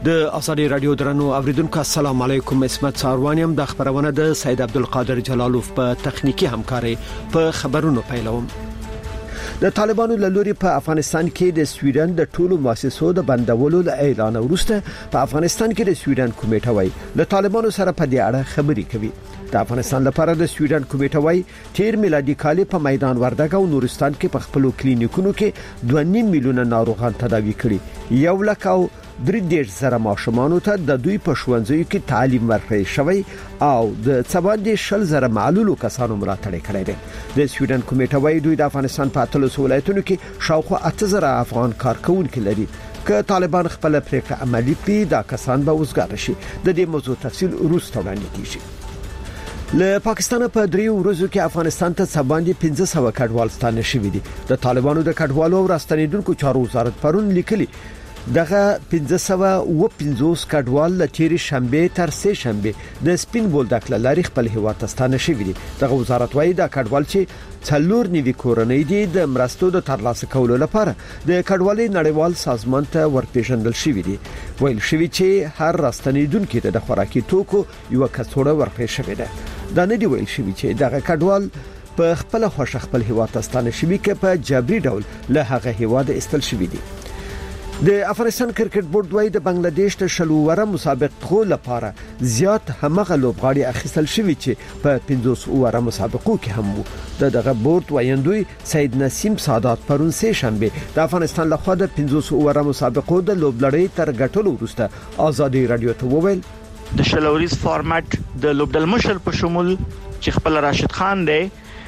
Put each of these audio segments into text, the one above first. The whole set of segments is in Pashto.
د آزادی رادیو درنو اوریدونکو السلام علیکم. اسمت ساروانیم د خبرونه د سید عبدالقادر جلالوف په تخنیکی همکاري په خبرونو پیلوم. د طالبانو له لوري په افغانستان کې د سویډن د ټولو مؤسسو د بندولو اعلان وروسته په افغانستان کې د سویډن کمیټه وای له طالبانو سره په دې اړه خبري کوي. د افغانستان لپاره د سویډن کمیټه وای تیر میلادي کال په میدان وردګ او نورستان کې په خپل کلینیکونو کې 2.5 میلیونه ناروغان تداوي کړي. 1,3 ماشومانو ته د دوی په ښوونځیو کې تعلیم ورکړی شوی او د 7,000 معلولو کسانو ملاتړ کړی دی. د سویډن کمیټه وای دوی د افغانستان په 3 ولایتونو کې شاوخوا 8,000 افغان کارکونکو لري. که طالبان خپل پریکړه عملی کړي دا کسان به وزګار شي. د دې موضوع تفصیل وروسته وړاندې کیږي. له پاکستان په 3 ورځو کې افغانستان ته څباندې 1500 کډوال ستانه شوي دي. د طالبانو د کډوالو او راستنیدونکو چارو وزارت پرون لیکلي دغه 1550 کډوال له تیری شنبه تر سه شنبه د سپین بولدک لاري خپل هیواد ته ستانه شوي دي. دغه وزارت وايي دا کډوال چې څلور نیوي کورنۍ دي د مرستو د ترلاسه کولو لپاره د کډوالۍ نړیوال سازمان ته ورپېژندل شوي دي. ویل شوي چې هر راستنیدونکو ته د خوراکي توکو یو کڅوړه ورکړل شوې ده. دا نه دی ویل شوي چې دغه کډوال په خپل خوښ خپل هیواد ته ستانه شوي کې په جبري ډول له هغه هیواد استل شوي دي. د افغانستان کرکټ بورډ وايي د بنگلاديش ته شلووره مسابقو لپاره زیات همغه لوبغاړي اخیستل شوي چې په 15 مسابقو کې هم وو. دغه بورډ وایندوی سید نسیم سادات پرون سه شنبه د افغانستان لخوا د 15 مسابقو د لوبلړۍ تر ګټلو وروسته آزادی رادیو ته وویل د شلوریز فارمټ د لوبډل مشر په شمول چې خپل راشد خان دی،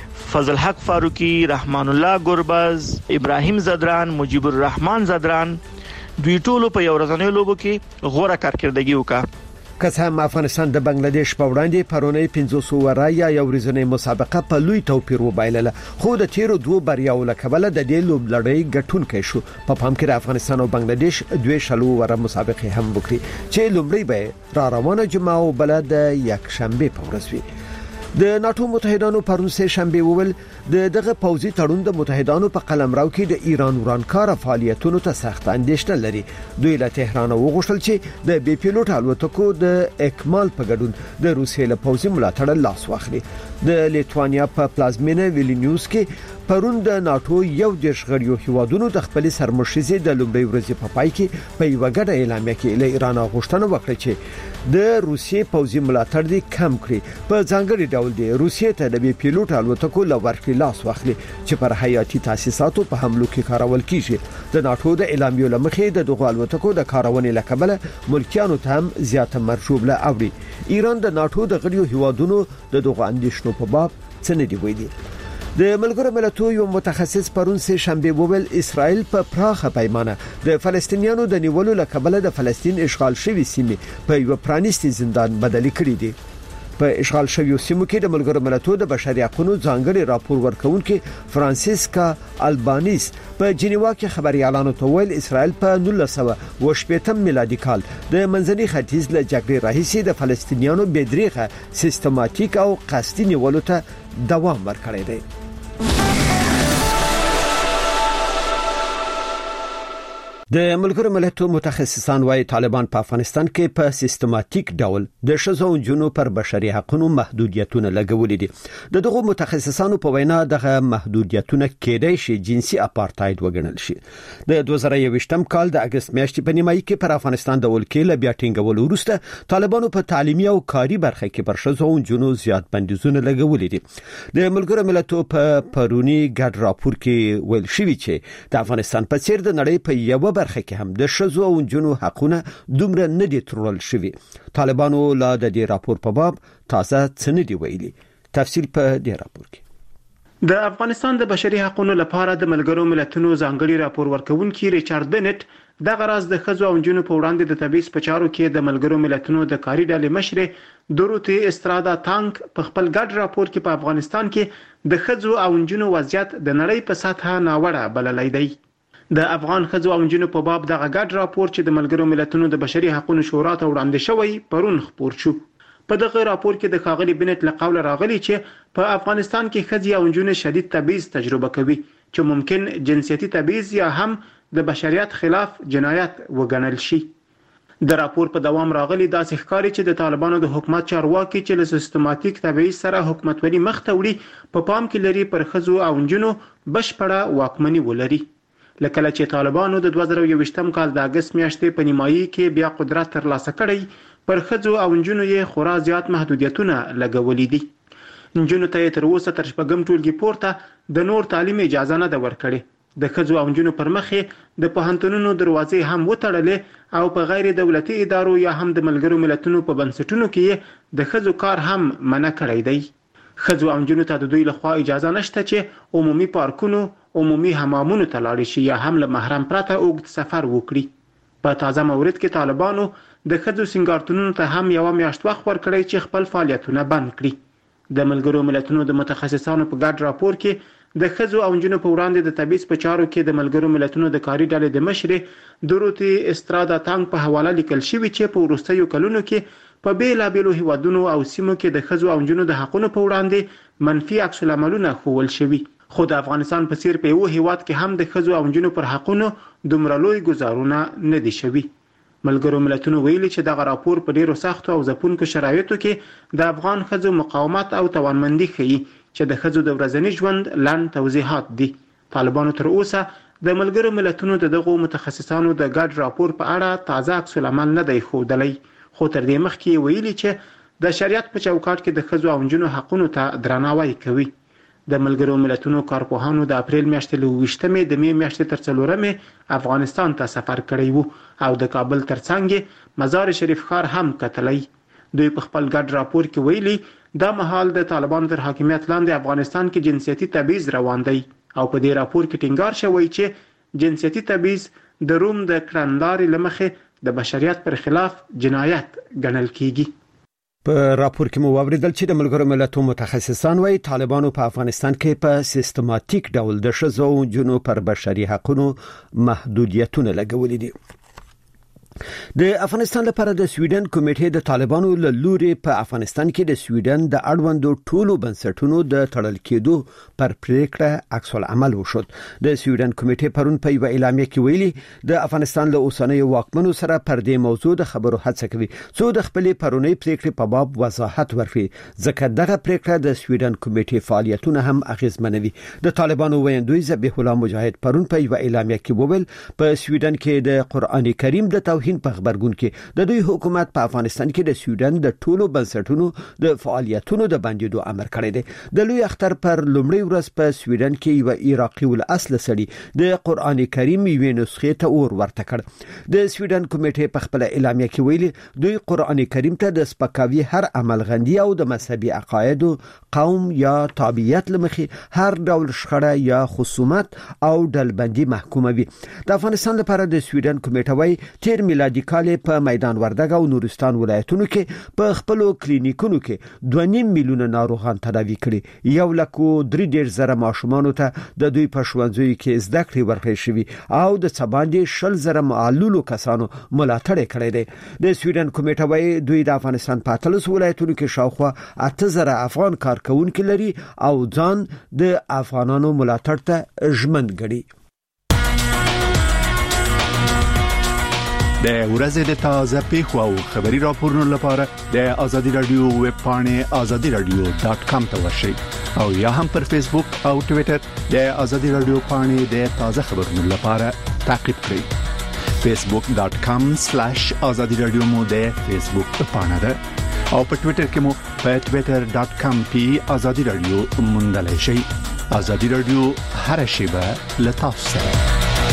فضل حق فاروقی، رحمان الله گربز، ابراهیم زدران، مجيب الرحمن زدران دوی ټولو په یو ورځنۍ لوبو کې غوړه کارکردګي وکړه. که هم افغانستان د بنگلاديش په وړاندې پرونی 15 یا یو ورځنۍ مسابقه په لوی توپیر وبایلله، خو د تیرو دوه بریاو لکبله د دې لوبلړۍ ګټونکې شو. په پام کې افغانستان او بنگلاديش دوه شلووره مسابقه هم وکړي چې لومړی به را روانه جمعه او بل د یک شنبه په ورځ وي. د ناتو متحدانو پرون سه شنبه وویل دغه پوځي تړون د متحدانو په قلمرو کې د ایران ورانکار فعالیتونو ته سخت اندېښنه لري. دوی له تهران وغوښتل چې د بي پیلوټ الوتکو د اکمال په ګډون د روسیې له پوځي ملاتړ لاس واخلي. د لیتوانیا په پلازمینه ویلنیوس کې پرون د ناتو یو د شغړیو هیوادونو د خپل سرمشيزي د لومړي ورځې په پای کې په یو غټه اعلامیه کې له ایران غوښتنه وکړه چې د روسیې پوځي ملاتړ دې کم کړي. په ځانګړي ډول د روسیې ته د بي پیلوټ الوتکو لورکړي لاس واخلي چې پر حیاتي تاسیساتو په حملو کې کارول کیږي. د ناتو د اعلامیې لمخې د دغه الوتکو د کارونې لکبله ملکیانو ته هم زیاته مرشوبله اوري. ایران د ناتو د غړیو هیوادونو د دغه اندیشنو په باب څه نه دی ویلي. د ملګرو ملتونو یو متخصص پرون سه شنبه وویل اسرائیل په پراخه پیمانه د فلسطینیانو د نیولو لکبله د فلسطین اشغال شوی سیمې په یو پرانیستي زندان بدلی کړی دی. په اشغال شوی سیمو کې د ملګرو ملتونو د بشري حقوقو ځانګړي راپور ورکونکي فرانسیسکا البانیس په جنیوا کې خبري اعلان وکړ اسرائیل په 1918 میلادي کال د منځني ختیځ له جګړې راهیسې د فلسطینیانو بېدریغه سیستماتیک او قصدي نیولو ته دوام ورکړی دی. د ملګرو ملتونو متخصصان وايي طالبان په افغانستان کې په سیستماتیک ډول د ښځو او جنو پر بشري حقوقو محدودیتونه لګولې دي. دغه متخصصانو په وینا دغه محدودیتونه کېدای شي جنسي اپارټاید وګڼل شي. د 2021م کال د اگست میاشتې په نیمایي کې پر افغانستان د ولکې ل بیا ټینګول وروسته طالبانو په تعلیمي او کاري برخه کې پر ښځو او جنو زیات بندیزونه لګولې دي. د ملګرو ملتونو په پرونی ګډ راپور کې ویل شوی چې د افغانستان په څیر د نړۍ په یو برخه کې هم د ښځو او جنو حقونه دومره نه دي ترول شوي. طالبانو لا د دې راپور په باب تازه څه نه دی ویلي. تفصیل په دې راپور کې. د افغانستان د بشري حقوقو لپاره د ملګرو ملتونو ځانګړي راپور ورکونکي ریچارډ بنټ د غراز د ښځو او جنو په وړاندې د تبعیض په چارو کې د ملګرو ملتونو د کاري ډلې مشر دوروتی استرادا تانک په خپل ګډ راپور کې په افغانستان کې د ښځو او جنو وضعیت د نړۍ په سطحه ناوړه بللی دی. د افغان ښځو او جنو په باب دغه ګډ راپور چې د ملګرو ملتونو د بشري حقوقو شورا ته وړاندې شوی پرون خپور شو. په دغه راپور کې د ښاغلي بنټ له قوله راغلي چې په افغانستان کې ښځې او جنو شدید تبعیض تجربه کوي چې ممکن جنسیتي تبعیض یا هم د بشریت خلاف جنایت وګڼل شي. د راپور په دوام راغلي داسې ښکاري چې د طالبانو د حکومت چارواکي چې له سیستماتیک تبعیض سره حکومتولي مخ ته وړي په پام کې لري پر ښځو او نجونو بشپړه واکمني ولري. لکه چې طالبانو د 2021 کال د اگست میاشتې په نیمایي کې بیا قدرت ترلاسه کړی، پر ښځو او نجونو یې خورا زیات محدودیتونه لګولي دي. نجونو ته تر اوسه تر شپږم ټولګي پورته د نور تعلیم اجازه نه ده ورکړې. د ښځو او نجونو پر مخ د پوهنتونونو دروازې هم وتړلې او په غیر دولتي ادارو یا هم د ملګرو ملتونو په بنسټونو کې د ښځو کار هم منع کړی دی. ښځو او نجونو ته د دوی لخوا اجازه نشته چې عمومي پارکونو، عمومي حمامونو ته لاړ شي یا هم له محرم پرته اوږد سفر وکړي. په تازه مورد کې طالبانو د ښځو سینګارتونونو ته هم یوه میاشت وخت ورکړی چې خپل فعالیتونه بند کړي. د ملګرو ملتونو د متخصصانو په ګډ راپور کې د ښځو او نجونو په وړاندې د تبعیض په چارو کې د ملګرو ملتونو د کاري ډلې د مشرې دوروتی استرادا تانګ په حواله لیکل شوی چې په وروستیو کلونو کې په بیلابیلو هیوادونو او سیمو کې د ښځو او نجونو د حقونو په وړاندې منفي عکس العملونه ښوول شوي. خو د افغانستان په څیر په یو هیواد کې هم د ښځو او نجونو پر حقونو دومره لوی ګزارونه نه دي شوي. ملګرو ملتونو ویلي چې دغه راپور په ډیرو سختو او ځپونکو شرایطو کې د افغان ښځو مقاومت او توانمندي ښیي چې د ښځو د ورځني ژوند لنډ توضیحات دي. طالبانو تر اوسه د ملګرو ملتونو دغه متخصصانو د ګډ راپور په اړه تازه عکس العمل نه دی ښودلی، خو تر دې مخکې ویلي چې د شریعت په چوکاټ کې د ښځو او نجونو حقونو ته درناوی کوي. د ملګرو ملتونو کارپوهانو د اپریل میاشتې له 28 د می میاشتې تر 4 افغانستان ته سفر کړی وو او د کابل ترڅنګ مزار شریف ښار هم کتلی. دوی په خپل ګډ راپور کې ویلي دا مهال د طالبانو تر حاکمیت لاندې افغانستان کې جنسیتي تبعیض روان دی او په دې راپور کې ټینګار شوی چې جنسیتي تبعیض د روم د کړنلارې له مخې د بشریت پر خلاف جنایت ګڼل کیږي. په راپور کې مو واوریدل چې د ملګرو ملتونو متخصصان وايي طالبانو په افغانستان کې په سیستماتیک ډول د ښځو او نجونو پر بشري حقوقو محدودیتونه لګولي دي. د افغانستان لپاره د سویډن کمیټې د طالبانو له لوري په افغانستان کې د سویډن د اړوندو ټولو بنسټونو د تړل کېدو پر پریکړه عکس العمل وشو. د سویډن کمیټې پرون په یو اعلامیه کې ویلي د افغانستان له اوسنیو واکمنو سره پر دې موضوع د خبرو هڅه کوي څو د خپل پرونی پریکړې په باب وضاحت ورکړي، ځکه دغه پریکړه د سویډن کمیټې فعالیتونه هم اغیزمنوي. د طالبانو ویاندوی ذبیح الله مجاهد پرون په یو اعلامیه کې وویل په سویډن کې د قرآن کریم د توهین په خبرګون کې د دوی حکومت په افغانستان کې د سویډن د ټولو بنسټونو د فعالیتونو د بندیدو امر کړی دی. د لوی اختر پر لومړۍ ورځ په سویډن کې یو عراقي الاصل سړي د قرآن کریم یوې نسخې ته اور ورته کړ. د سویډن کمیټې په خپل اعلامیه کې ویلي دوی قرآن کریم ته د سپکاوي هر عملغندي او د مذهبي عقاید، قوم یا تابعیت لمخې هر ډول شخړه یا خصومت او ډلبندي محکوموي. د افغانستان لپاره د سویډن کمیټه وايي تیر میلادي کال په میدان وردګ او نورستان ولایتونو کې په خپل کلینیکونو کې 2.5 میلیونه ناروغان تداوي کړي. 1,300,000 ماشومان ته د دوی په ښوونځیو کې زده کړې ورکړې شوې او د څباندې 100,000 معلولو کسانو ملاتړ کړی دی. د سویډن کمیټه وايي دوی د افغانستان په 13 ولایتونو کې شاوخوا 8,000 افغان کارکونکي لري او ځان د افغانانو ملاتړ ته ژمن ګڼي. د ورځې د تازه پیښو او خبري راپورونو لپاره د آزادي رادیو ویب پاڼې azadiaradio.com ته ورشئ او یا هم پر فیسبوک او ټوئیټر د آزادي رادیو پاڼې د تازه خبرونو لپاره تعقیب کړئ. facebook.com/azadiradio مو د فیسبوک پاڼه ده او په ټوئیټر کې مو په twitter.com/azadiradio موندلای شئ. آزادي رادیو هر شیبه له تاسو سره.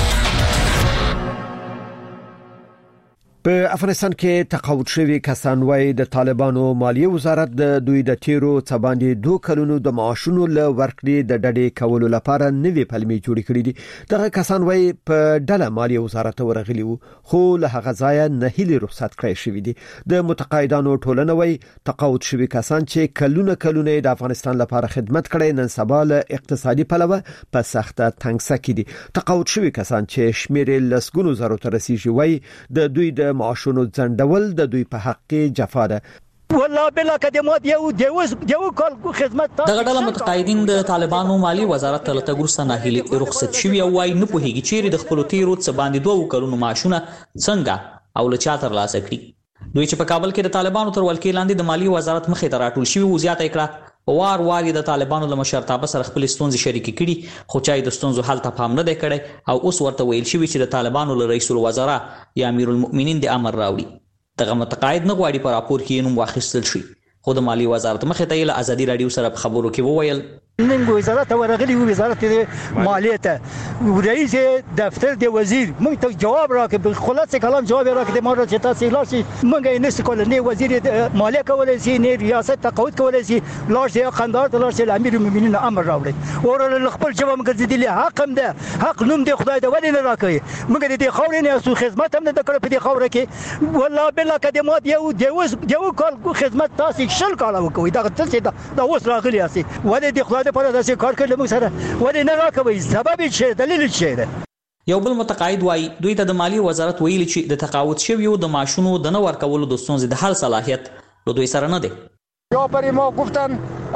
په افغانستان کې تقاعد شوی کسان وايي د طالبانو مالیه وزارت د دوی د تیرو څباندې 2 کلونو د معاشونو له ورکړې د ډډې کولو لپاره نوې پلمې جوړې کړې دي. دغه کسان وايي په ډله مالیه وزارت ورغلي وو خو له هغه ځایه نه هلي رخصت کړی شوی دي. د متقاعدانو ټولنه وايي تقاعد شوی کسان چې کلونه د افغانستان لپاره خدمت کړي نن سبا له اقتصادي پلوه په سخته تنګسه کې دي. تقاعد شوی کسان چې شمیر لسګونو زرو ته رسیږي وايي د دوی د معاشونو ځندول د دوی په حق کې جفا ده. والله بلا کدمات یو کال خدمت دغه ډله متقاعدین د طالبانو مالی وزارت ته تګورسته ناهیلي رخصت شوی او وايي نه پوهیږي چیرې د خپل تیرو څه باندې 2 کلونو معاشونه څنګه او له چا ترلاسه کړي. دوی چې په کابل کې د طالبانو تر ولکې لاندې د مالیې وزارت مخې ته راټول شوي وو زیاته کړه وار وار د طالبانو له مشرتابه سره خپل ستونزې شریکې کړي خو چا د ستونزو حل ته پام نه دی کړی او اوس ورته ویل شوي چې د طالبانو له رئیس الوزرا یا امیر المؤمنین د امر راوړي. دغه متقاعد نه غواړي په راپور کې نوم واخیستل شي خو د مالیې وزارت مخې ته یې له ازادي راډیو سره په خبرو کې وویل نن وزارت ورغلی وزارت مالیه ته رئیس دفتر د وزیر موږ ته جواب راکړ په خلاصه کلام جواب راکړ د ماره چې تاسو لاسي موږ یې نس کول نه وزیر مالیه کولای شي نه ریاست تقاعد کولای شي لاسي قندار ته لاسي امیر المؤمنین امر راوړي اور خپل جواب ګرځیدلی حق هم ده حق نوم دی خدای ته ولې نه راکړي موږ د دې خاورې نه سو خدمت هم نه کړو په دې خاورې کې والله بلا کدمات یو کال خدمت تاسو شل کال وکوي دا څه دا اوس راغلی اسي ولې د خدای په داسې کار کړل موږ سره ولې نه راکوي سبب څه دلیل څه ده. یو بل متقاعد وایي دوی ته د مالیې وزارت ویلي چې د تقاعد شویو د معاشونو د نه ورکولو د ستونزې د حل صلاحیت له دوی سره نه دی. یا پرې ما گفتن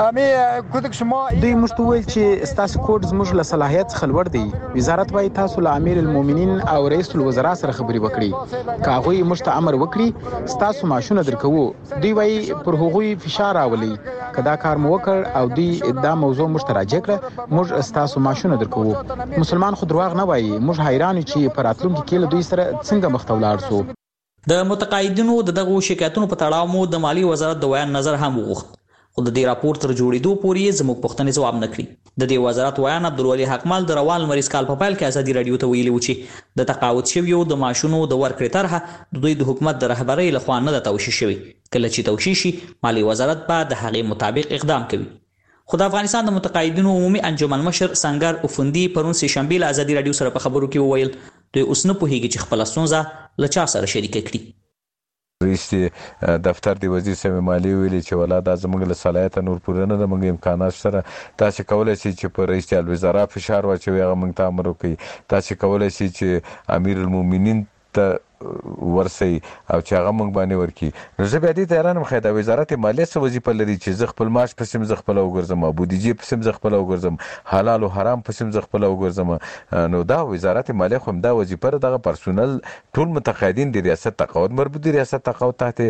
کودک شما دوی موږ ته ویل چې ستاسو کوډ زموږ له صلاحیت څخه لوړ دی. وزارت وايي تاسو له امیر المؤمنین او رئیس الوزرا سره خبرې وکړي که هغوی موږ ته امر وکړي ستاسو معاشونه درکوو. دوی وايي پر هغوی فشار راولي که دا کار مو وکړ او دوی دا موضوع موږ ته راجع کړه موږ ستاسو معاشونه درکوو. مسلمان خو دروغ نه وايي. موږ حیران یو چې په راتلونکي کې له دوی سره څنګه مخ ته ولاړ سو. د متقاعدینو دغه شکایتونو په تړاو مو د مالیې وزارت د ویان نظر هم وغوښت خو د دې راپور تر جوړېدو پورې زموږ پوښتنې ځواب نه کړي. د دې وزارت ویان عبدالولي حقمال د روان لمریز کال په پیل کې ازادي راډیو ته ویلي و چې د تقاعد شویو د معاشونو د ورکړې طرحه د دوی د حکومت د رهبرۍ لخوا نه ده توشیح شوې. کله چې توشیح شي مالیې وزارت به د هغې مطابق اقدام کوي. خو د افغانستان د متقاعدینو عمومي انجمن مشر سنگر افندي پرون سه شنبه له ازادي راډیو سره په خبرو کې وویل دوی اوس نه پوهیږي چې خپل ستونزه له چا سره شریکه کړي. رئیس دفتر دی وزیر سم مالی ویلي چې ولا د زموږ له صلاحیت نور پوره نه د موږ امکانات سره تاسو کولای شئ چې پر رئیس الوزرا فشار واچوي هغه موږ ته امر وکړي. تاسو کولای شئ چې امیر المؤمنین ته ورسي او چې هغه موږ باندې ورکی. نو زه بیا دې ته حیران یم خو د وزارت مالیه څه وظیفه لري چې زه خپل معاش پسې زه خپله وګرځم او بودیجې پسې زه خپله وګرځم حلال او حرام پسې زه خپله وګرځم. نو دا وزارت مالیه خو همدا وظیفه ده. دغه پرسونل ټول متقاعدین د ریاست تقاعد مربوط دي. ریاست تقاعد تحت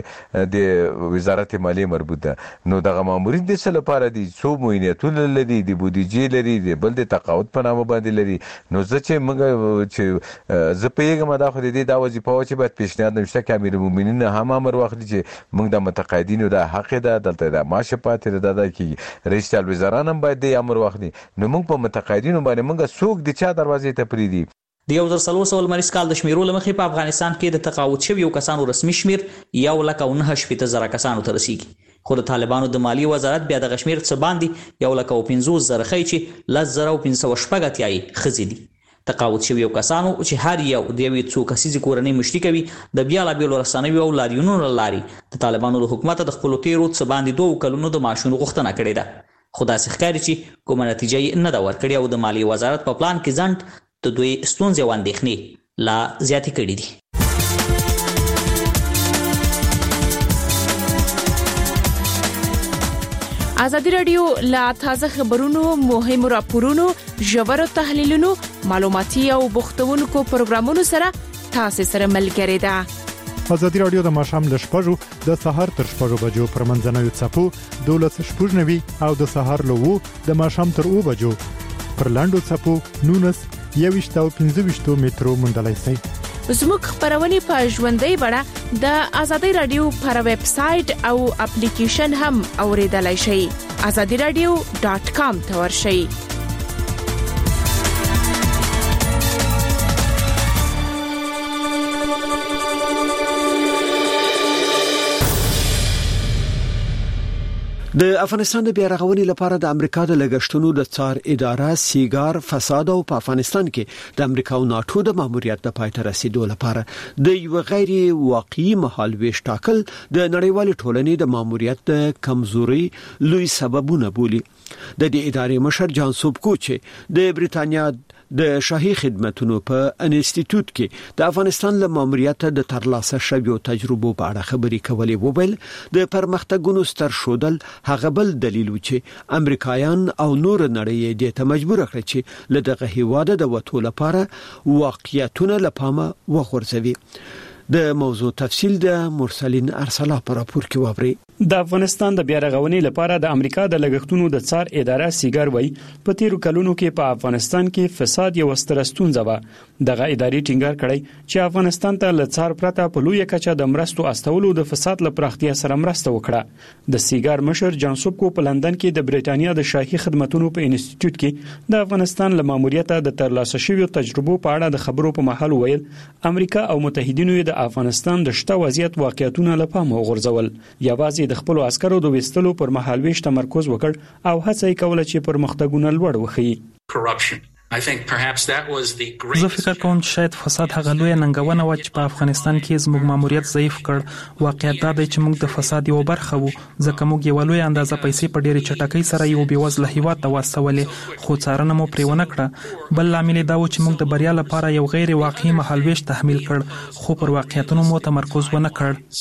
د وزارت مالیه مربوط ده. نو دغه مامورین د څه لپاره دي څو معاینتونه لري د بودیجې لري د بل د تقاعد په نامه باندې لري. نو زه چې موږ چې زه پوهېږم دا خو د دې دا وظیفه چې باید پیشنهاد نشته چې امیر المؤمنین هم امر واخلي چې موږ د متقاعدینو د حق ده دلته د معاش پاتې ده کې رئیس الوزرا هم باید د امر واخلي. نو موږ په متقاعدینو باندې موږ څوک د چا دروازې ته پریدي. د 1400 لمریز کال د شمیرو لمخې په افغانستان کې د تقاعد شویو کسانو رسمي شمیر 1,980,000 کسانو ته رسیږي خو د طالبانو د مالیې وزارت بیا د شمیر څه باندې 1,50,000 خی چې 10,580 ښځې دي. تقاعد شویو کسانو چې هر یو د یوې څو کسیزې کورنۍ مشري کوي د بیلابیلو رسنیو او لاریونونو له لارې د طالبانو له حکومته د خپلو تیرو څه باندې 2 کلونو د معاشونو غوښتنه کړې ده. خو داسې ښکاري چې کومه نتیجه یې نه ده ورکړې او د مالیې وزارت په پلان کې ځنډ د دوی ستونزې او اندېښنې لا زیاتې کړي دي. ازادي راډیو لا تازه خبرونو مهمو راپورونو ژورو تحلیلونو معلوماتي او بوختونکو پروګرامونو سره تاسو سره ملګری ده. ازادي راډیو د ماښام ل 6:00 د سهار تر 6:00 بجو پر منځنوي څپو 12:90 او د سهار له 2 د ماښام تر 2 بجو پر لاندو څپو 19 او 15 مترو مندلای شي. زموږ خبرونه په ژوندۍ بڼه د ازادي راډیو پر ویب سټ او اپلیکیشن هم اوریدلای شئ. azadiradio.com ته ورشئ. د افغانستان د بیارغونې لپاره د امریکا د لګښتونو د څار اداره سیګار فساد او په افغانستان کې د امریکا او ناتو د ماموریت د پای ته رسیدو لپاره د یو غیر واقعي مهالويش ټاکل د نړیوال ټولنې د ماموریت د کمزوري لوی سببونه بولي. د دې ادارې مشر جان سوبکو د بریتانیا د شاهي خدماتو په انسټیټیوټ کې د افغانستان له ماموریت د ترلاسه شویو تجربو په اړه خبرې کولې وویل د پرمختګونو ستر شودل هغه بل دلیل و چې امریکایان او نور نړۍ دې ته مجبور کړي چې له دغه هیواده د وټو لپاره واقعیتونه لپاره وغورځوي. د موضوع تفصیل د مرسلین ارسلا پر راپور کې وابري. د افغانستان د بیا رغونې لپاره د امریکا د لګښتونو د څار اداره سیګار وای په تیرو کلونو کې په افغانستان کې فساد یو ستر ستونزه و. دغه ادارې ټینګار کړی چې افغانستان ته له څار پرته په لوی کچه د مرستو استولو د فساد لپاره سره مرسته وکړه. د سیګار مشر جانسوب کو په لندن کې د بریټانیا د شاهي خدماتو په انسټیټیوټ کې د افغانستان له ماموریت د ترلاسه شویو تجربو په اړه د خبرو په محل ویل امریکا او متحدینو د افغانستان د شته وضعیت واقعیتونه له پامه وغورځول. یوازې د خپل عسکرو د وستلو پر مهال ویش تمرکز وکړ او هڅه یې کوله چې پرمختګونه لوړ وښيي. زه فکر کوم چې شاید فساد هغه لوی ننګونه و چې په افغانستان کې زموږ ماموریت ضعیف کړ. واقعیت دا دی چې موږ د فساد یو برخه وو ځکه موږ یو لوی اندازه پیسې په ډېرې چټکۍ سره یو بېوزله هیواد ته واستولې خو څارنه مو پرې ونه کړه. بل لامل دا و چې موږ د بریا لپاره یو غیر واقعي مهالویش تحمیل کړ خو پر واقعیتونو مو تمرکز ونه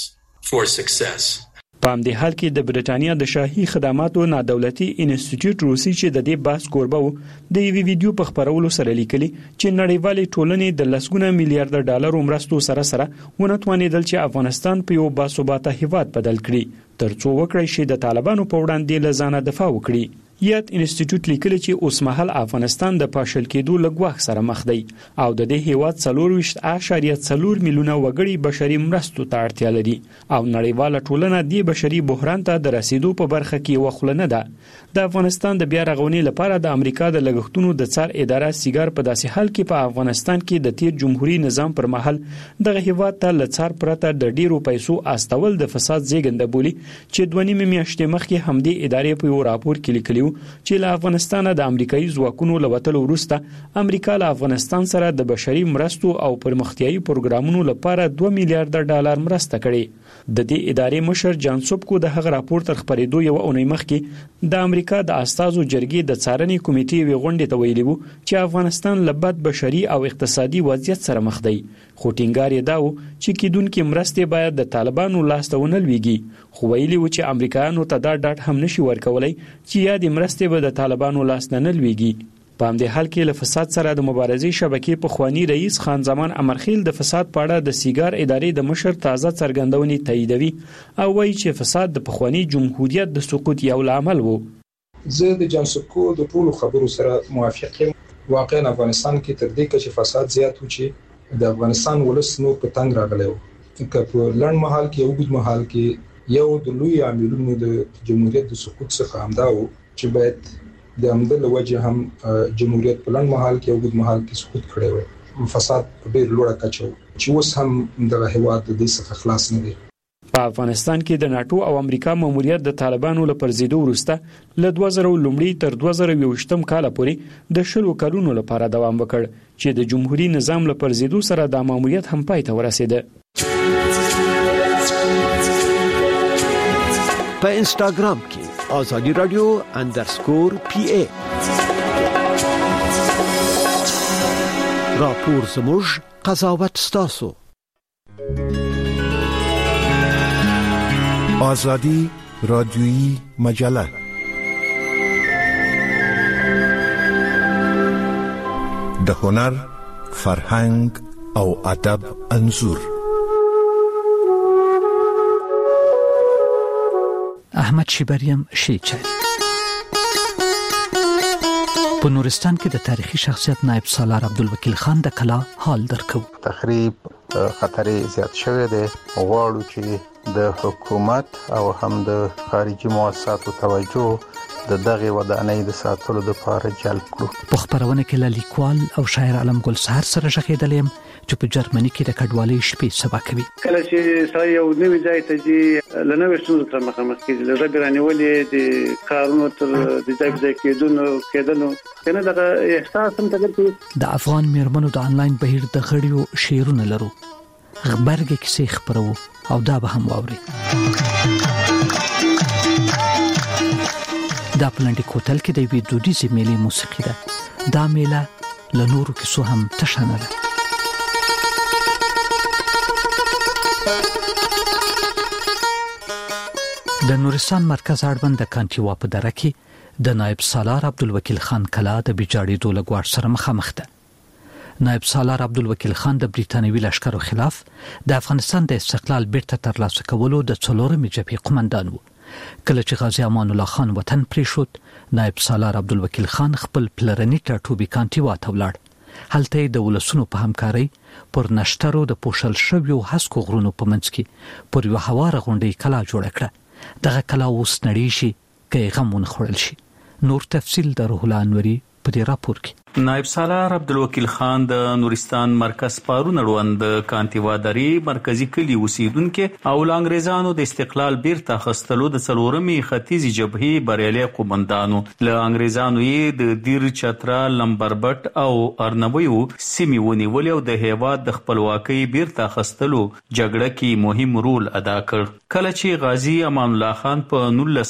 کړ. په همدې حال کې د بریټانیا د شاهي خدماتو نادولتي انسټیټیوټ روسي چې د دې بحث کوربه وو د یوې ویډیو په خبرولو سره لیکلي چې نړیوالې ټولنې د لسګونه میلیارډ ډالرو مرستو سره ونه توانېدل چې افغانستان په یو باثباته هیواد بدل کړي ترڅو وکړي چې د طالبانو په وړاندې له ځانه دفاع وکړي. یاد انسټیټیوټ لیکلی چې اوس مهال افغانستان د پاشل کېدو لګواخ سره مخ دی او د دې هیواد 4.4 میلیونه وګړي بشري مرستو ته اړتیا لري او نړیواله ټولنه د بشري بحران ته د رسیدو په برخه کې وخلنه ده. د افغانستان د بیا رغونې لپاره د امریکا د لګښتونو د څار اداره سیګار په داسې حال کې په افغانستان کې د تیر جمهوریت نظام پر مهال دغه هیواد ته له څار پرته د ډیرو پیسو استول د فساد زیږنده بولی چې 2.5 میاشتې مخکې همدې ادارې په یو راپور کې لیکلی چې له افغانستان د امریکایي ځواکونو لوتلو وروسته امریکا له افغانستان سره د بشري مرستو او پرمختیايي پروګرامونو لپاره 2 میلیارډ ډالر مرسته کړې. د دې ادارې مشر جانسوب کو د هغه راپور تر خبرېدو یو اونۍ مخکې د امریکا د استازو جرګې د څارنې کمیټې وی غونډې ته ویلي وو چې افغانستان له بد بشري او اقتصادي وضعیت سره مخ دی خو ټینګار یې دا و چې کیدونکو مرستې باید د طالبانو لاس ته ونه لويږي. خو ویلي و چې امریکایانو ته دا ډاټ هم نشي ورکولای چې یا د مرستې به د طالبانو لاس نه لويږي. په همدې حال کې له فساد سره د مبارزې شبکې په خوانی رئیس خان زمان امرخیل د فساد په اړه د سیګار ادارې د مشر تازه څرګندونې تاییدوي او وایي چې فساد د پخوانی جمهوریت د سقوط یو عامل وو. زه د جانسوکو د ټولو خبرو سره موافق یم. واقعا افغانستان کې تر دې چې فساد زیات و چې د افغانستان ولس نور په تنګ راغلی و که په لړن محل کې او اوږد محل کې یو د لوی عاملونو د جمهوریت د سقوط څخه همدا و چې باید د همدل وجه هم جمهوریت په لړن محل کې او اوږد محل کې سقوط کړی و. فساد په ډېر لوړه کچه و چې اوس هم دغه هیواد د دې څخه خلاص نه دی. په افغانستان کې د ناتو او امریکا ماموریت د طالبانو لپاره زیدو وروسته له 2000 لومړی تر 2020 کال پورې د 10 کلونو لپاره دوام وکړ چې د جمهوریت نظام لپاره زیدو سره د ماموریت هم پای ته ورسېده. په انستګرام کې آزادی رادیو _PA راپور زموږ قضاوت ستاسو. آزادی رادیویی مجله د هنر، فرهنګ او ادب انځور. احمد شیبریم شیچه په نورستان کې د تاریخي شخصیت نائب سالار عبدالوکیل خان د کلا حال درکو. تخریب خطر زیات شوی دی. غواړو چې د حکومت او هم د خارجي مؤسساتو توجه د دغه ودانۍ د ساتلو لپاره جلب کړو. په خبرونه کې لیکوال او شاعر علم ګل سحر سره شغېدلم چې په جرمني کې د کډوالۍ شپې سبا کوي. کله چې سړی یو نوې ځای ته ځي لنوې ستونزو سره مخامخ کېږي. له ربې رانیولې د کارونو تر د ځای کېدلو کنه دغه احساس هم تګ د افغان میرمنو د انلاین بهیر د غړیو شیرونه لرو. خبرګه کیسې خبرو او دا به هم واوري. دا پلانډي کوتل کې د وی دودیزي میلې موسیقي ده. دا میله له نورو کیسو هم تشانه ده. د نورستان مرکز اړوند د کانټیوا په دره کې د نائب سالار عبدالوکیل خان کلا د بجاړېدو له ګواښ سره مخامخ ده. نائب سالار عبدالوکیل خان د بریټانوي لشکرو خلاف د افغانستان د استقلال بیرته ترلاسه کولو د 4مې جبهې قومندان و. کله چې غازی امان الله خان وطن پریښود، نائب سالار عبدالوکیل خان خپل پلرني ټاټوبي کانټیوا ته ولاړ. هلته د ولسونو په همکارۍ پر نشترو د پوښل شویو هسکو غرونو په منځ کې پر یو هواره غونډۍ کلا جوړه کړه. دغه کلا اوس نړۍ شي که غم ونه خوړل شي. نور تفصیل د روح الله انوري په دې راپور کې. نائب سالار عبدالوکیل خان د نورستان مرکز پارون اړوند کانتیوا درې مرکزی کلی اوسیدونکو او انګریزانو د استقلال بیرته اخیستلو د 4مې ختیځي جبهې بریالي قومندانو له انګریزانو یې د دیر چترا لمبربټ او ارنبیو سیمې ونیولې او د هیواد د خپلواکۍ بیرته اخیستلو جګړه کې مهم رول ادا کړ. کله چې غازی امان الله خان په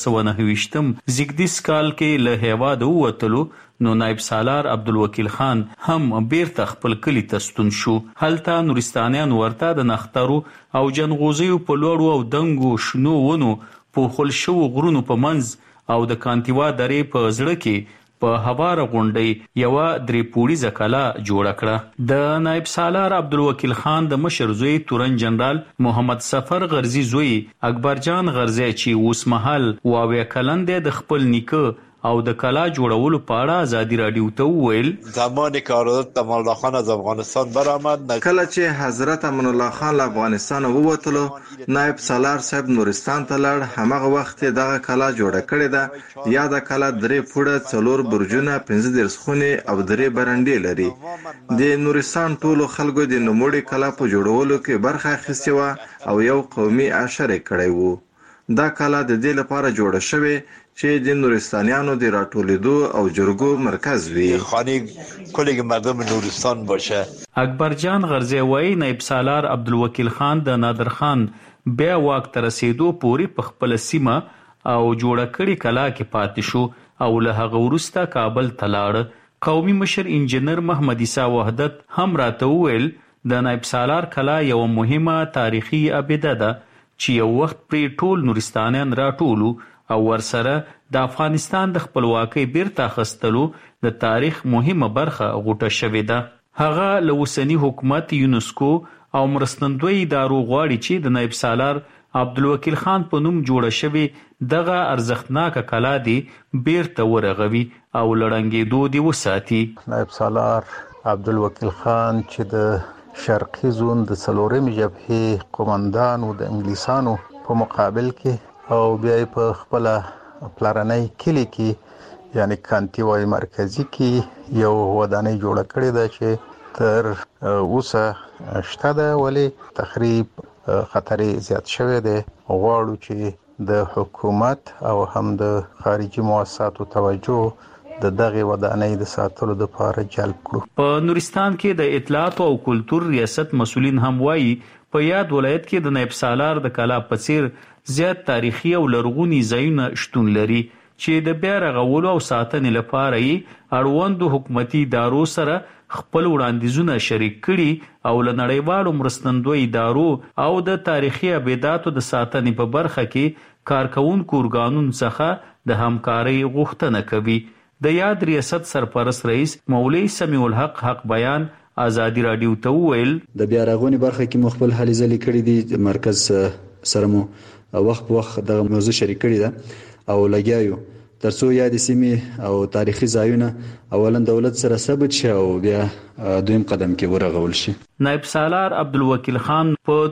1929 زیږدیز کال کې له هیواد ووتلو، نو نائب سالار عبدالوکیل خان هم بیرته خپل کلی ته ستون شو. هلته نورستانیان ورته د نخترو او جنغوزیو په لوړو او دنګو شنو ونو پوښل شوو غرونو په منځ او د کانتیوا درې په زړه کې په هواره غونډۍ یوه 3 پوړیزه کلا جوړه کړه. د نائب سالار عبدالوکیل خان د مشر زوی تورن جنرال محمد سفر غرزي زوی اکبرجان غرزي چې اوس مهال 22 کلن دی، د خپل نیکه او د کلا جوړولو په اړه ازادي رادیو ته وویل: زمانی که حضرت امان الله خان از افغانستان برآمد، کله چې حضرت امان الله خان له افغانستان ووتلو، نائب سالار صاحب نورستان ته لاړ. همغه وخت دغه کلا جوړه کړې ده. یا د کلا 3 پوړه 4 برجونه 15 خونې او 3 برنډې لري. د نورستان ټولو خلکو د نوموړي کلا په جوړولو کې برخه اخیستې وه او یو قومي عشر کړی وو. دا کلا د دې لپاره جوړه شوې چې د نورستانیانو د راټولیدو او جرګو مرکز وي. خانه کلیگ مردم نورستان باشه. اکبرجان غرزي وایي نائب سالار عبدالوکیل خان د نادر خان بیا واک ته رسیدو پورې په خپل سیمه او جوړه کړې کلا کې پاتې شو او له هغه وروسته کابل ته لاړ. قومي مشر انجنیر محمد عیسی وحدت هم راته وویل د نائب سالار کلا یو مهمه تاریخي ابیده ده چې یو وخت پرې ټول نورستانیان راټولو او ورسره د افغانستان د خپلواکۍ بیرته اخیستلو د تاریخ مهمه برخه غوټه شوې ده. هغه له اوسني حکومت، یونسکو او مرستندوی ادارو غواړي چې د نائب سالار عبدالوکیل خان په نوم جوړه شوې دغه ارزښتناکه کلا دی بیرته ورغوي او لړنګېدو دی وساتي. نائب سالار عبدالوکیل خان چې د شرقي زون د 4مې جبهې قومندان او د انګلیسانو په مقابل کې او بیا په خپل پلارنۍ کلی کې یعنی کانتیوای مرکزی کې یو ودانۍ جوړه کړې ده چې تر اوسه شته ده، ولی تخریب خطر زیات شوی دی. غواړو چې د حکومت او هم د خارجي مؤسساتو توجه د دغه ودانۍ د ساتلو لپاره جلب کړو. په نورستان کې د اطلاعات او کلتور ریاست مسؤلین هم وایي په یاد ولایت کې د نائب سالار د کلا په څیر زیات تاریخي او لرغوني ځایونه شتون لري چې د بیا رغولو او ساتنې لپاره یې اړوندو حکومتي ادارو سره خپل وړاندیزونه شریک کړي او له نړیوالو مرستندوی ادارو او د تاریخي ابیداتو د ساتنې په برخه کې کارکونکو ارګانونو څخه د همکارۍ غوښتنه کوي. د یاد ریاست سرپرست رئیس مولوی سمیع الحق حق بیان ازادي رادیو ته وویل: د بیا رغونې برخه کې مخبل هلې ځلې کړې دي. مرکز سره مو وخت په وخت دغه موضوع شریک کړی ده او لګیاو ترڅو یادې سیمې او تاریخي ځایونه اولا دولت سره ثبت شي او بیا دویم قدم کې ورغول شي. نائب سالار عبدالوکیل خان په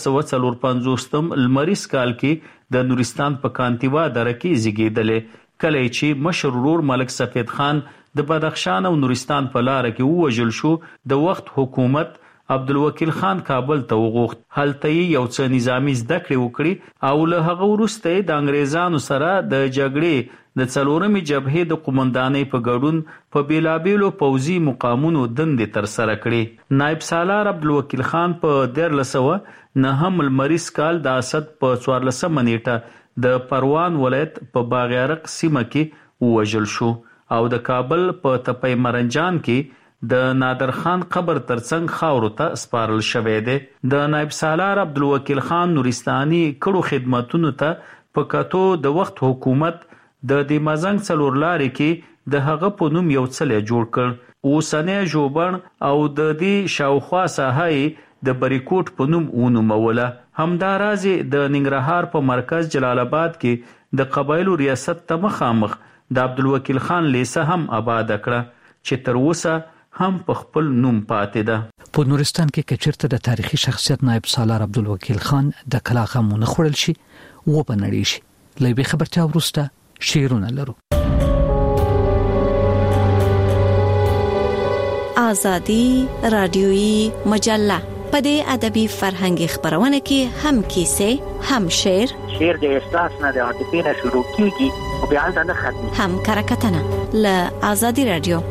1254 لمریز کال کې د نورستان په کانتیوا دره کې زیږیدل. کله چې مشر ورور ملک سفید خان د بدخشان او نورستان په لار کې ووژل شو، د وخت حکومت عبدالوکیل خان کابل ته وغوښت. هلته یې یو څه نظامی زده کړې وکړي او له هغه وروسته د انګریزانو سره د جګړې د 4مې جبهې د قومندانۍ په ګډون په بیلابیلو پوځي مقامونو دندې ترسره کړې. نائب سالار عبدالوکیل خان په 1309 لمریز کال د اسد په 14 نیټه د پروان ولایت په باغیارق سیمه کې ووژل شو او د کابل په تپې مرنجان کې د نادر خان قبر ترڅنګ خاورو ته سپارل شوی دی. د نائب سالار عبدالوکیل خان نورستاني کړو خدماتونو ته په کتو د وخت حکومت د دمازنګ څلور لارې کې د هغه په نوم یو څلی جوړ کړ اوسنۍ جوبن او د دې شاوخوا ساحه د بریکوټ په نوم ونوموله. همداراز د ننګرهار په مرکز جلال آباد کې د قبایلو ریاست ته مخامخ د عبدالوکیل خان لیسه هم آباد کړه چې تر اوسه هم په خپل نوم پاتې ده. په نورستان کې کچرته د تاریخي شخصیت نائب سالار عبدالوکیل خان د کلا غمونه خوړل شي و بنړي شي. لوي خبرتیا ورسته شیرونه لرو. آزادی رادیویی مجله په دې ادبي فرهنګي خبرونه کې هم کیسه هم شعر د احساس نه د عاطفې نه شروع کیږي او بیا ځنه ختمي هم کرکټنه ل آزادی رادیو.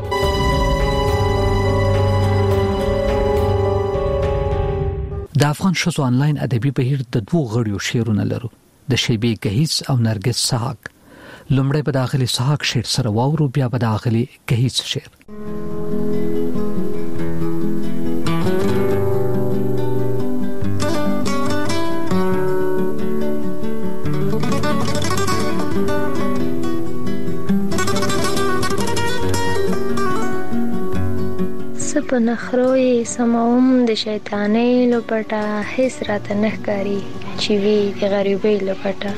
د افغان شوزو انلاین ادبي بهیر د دوه غړیو شعرونه لرو، د شیبې گهیز او نرګس سحاق. لومړی به د اغلی سحاق شعر سره واورو، بیا به د اغلی گهیز شعر. په نخروي سماوم د شیطانې لپټه هیڅ راته نه ښکاري چې وی د غریبۍ لپټه.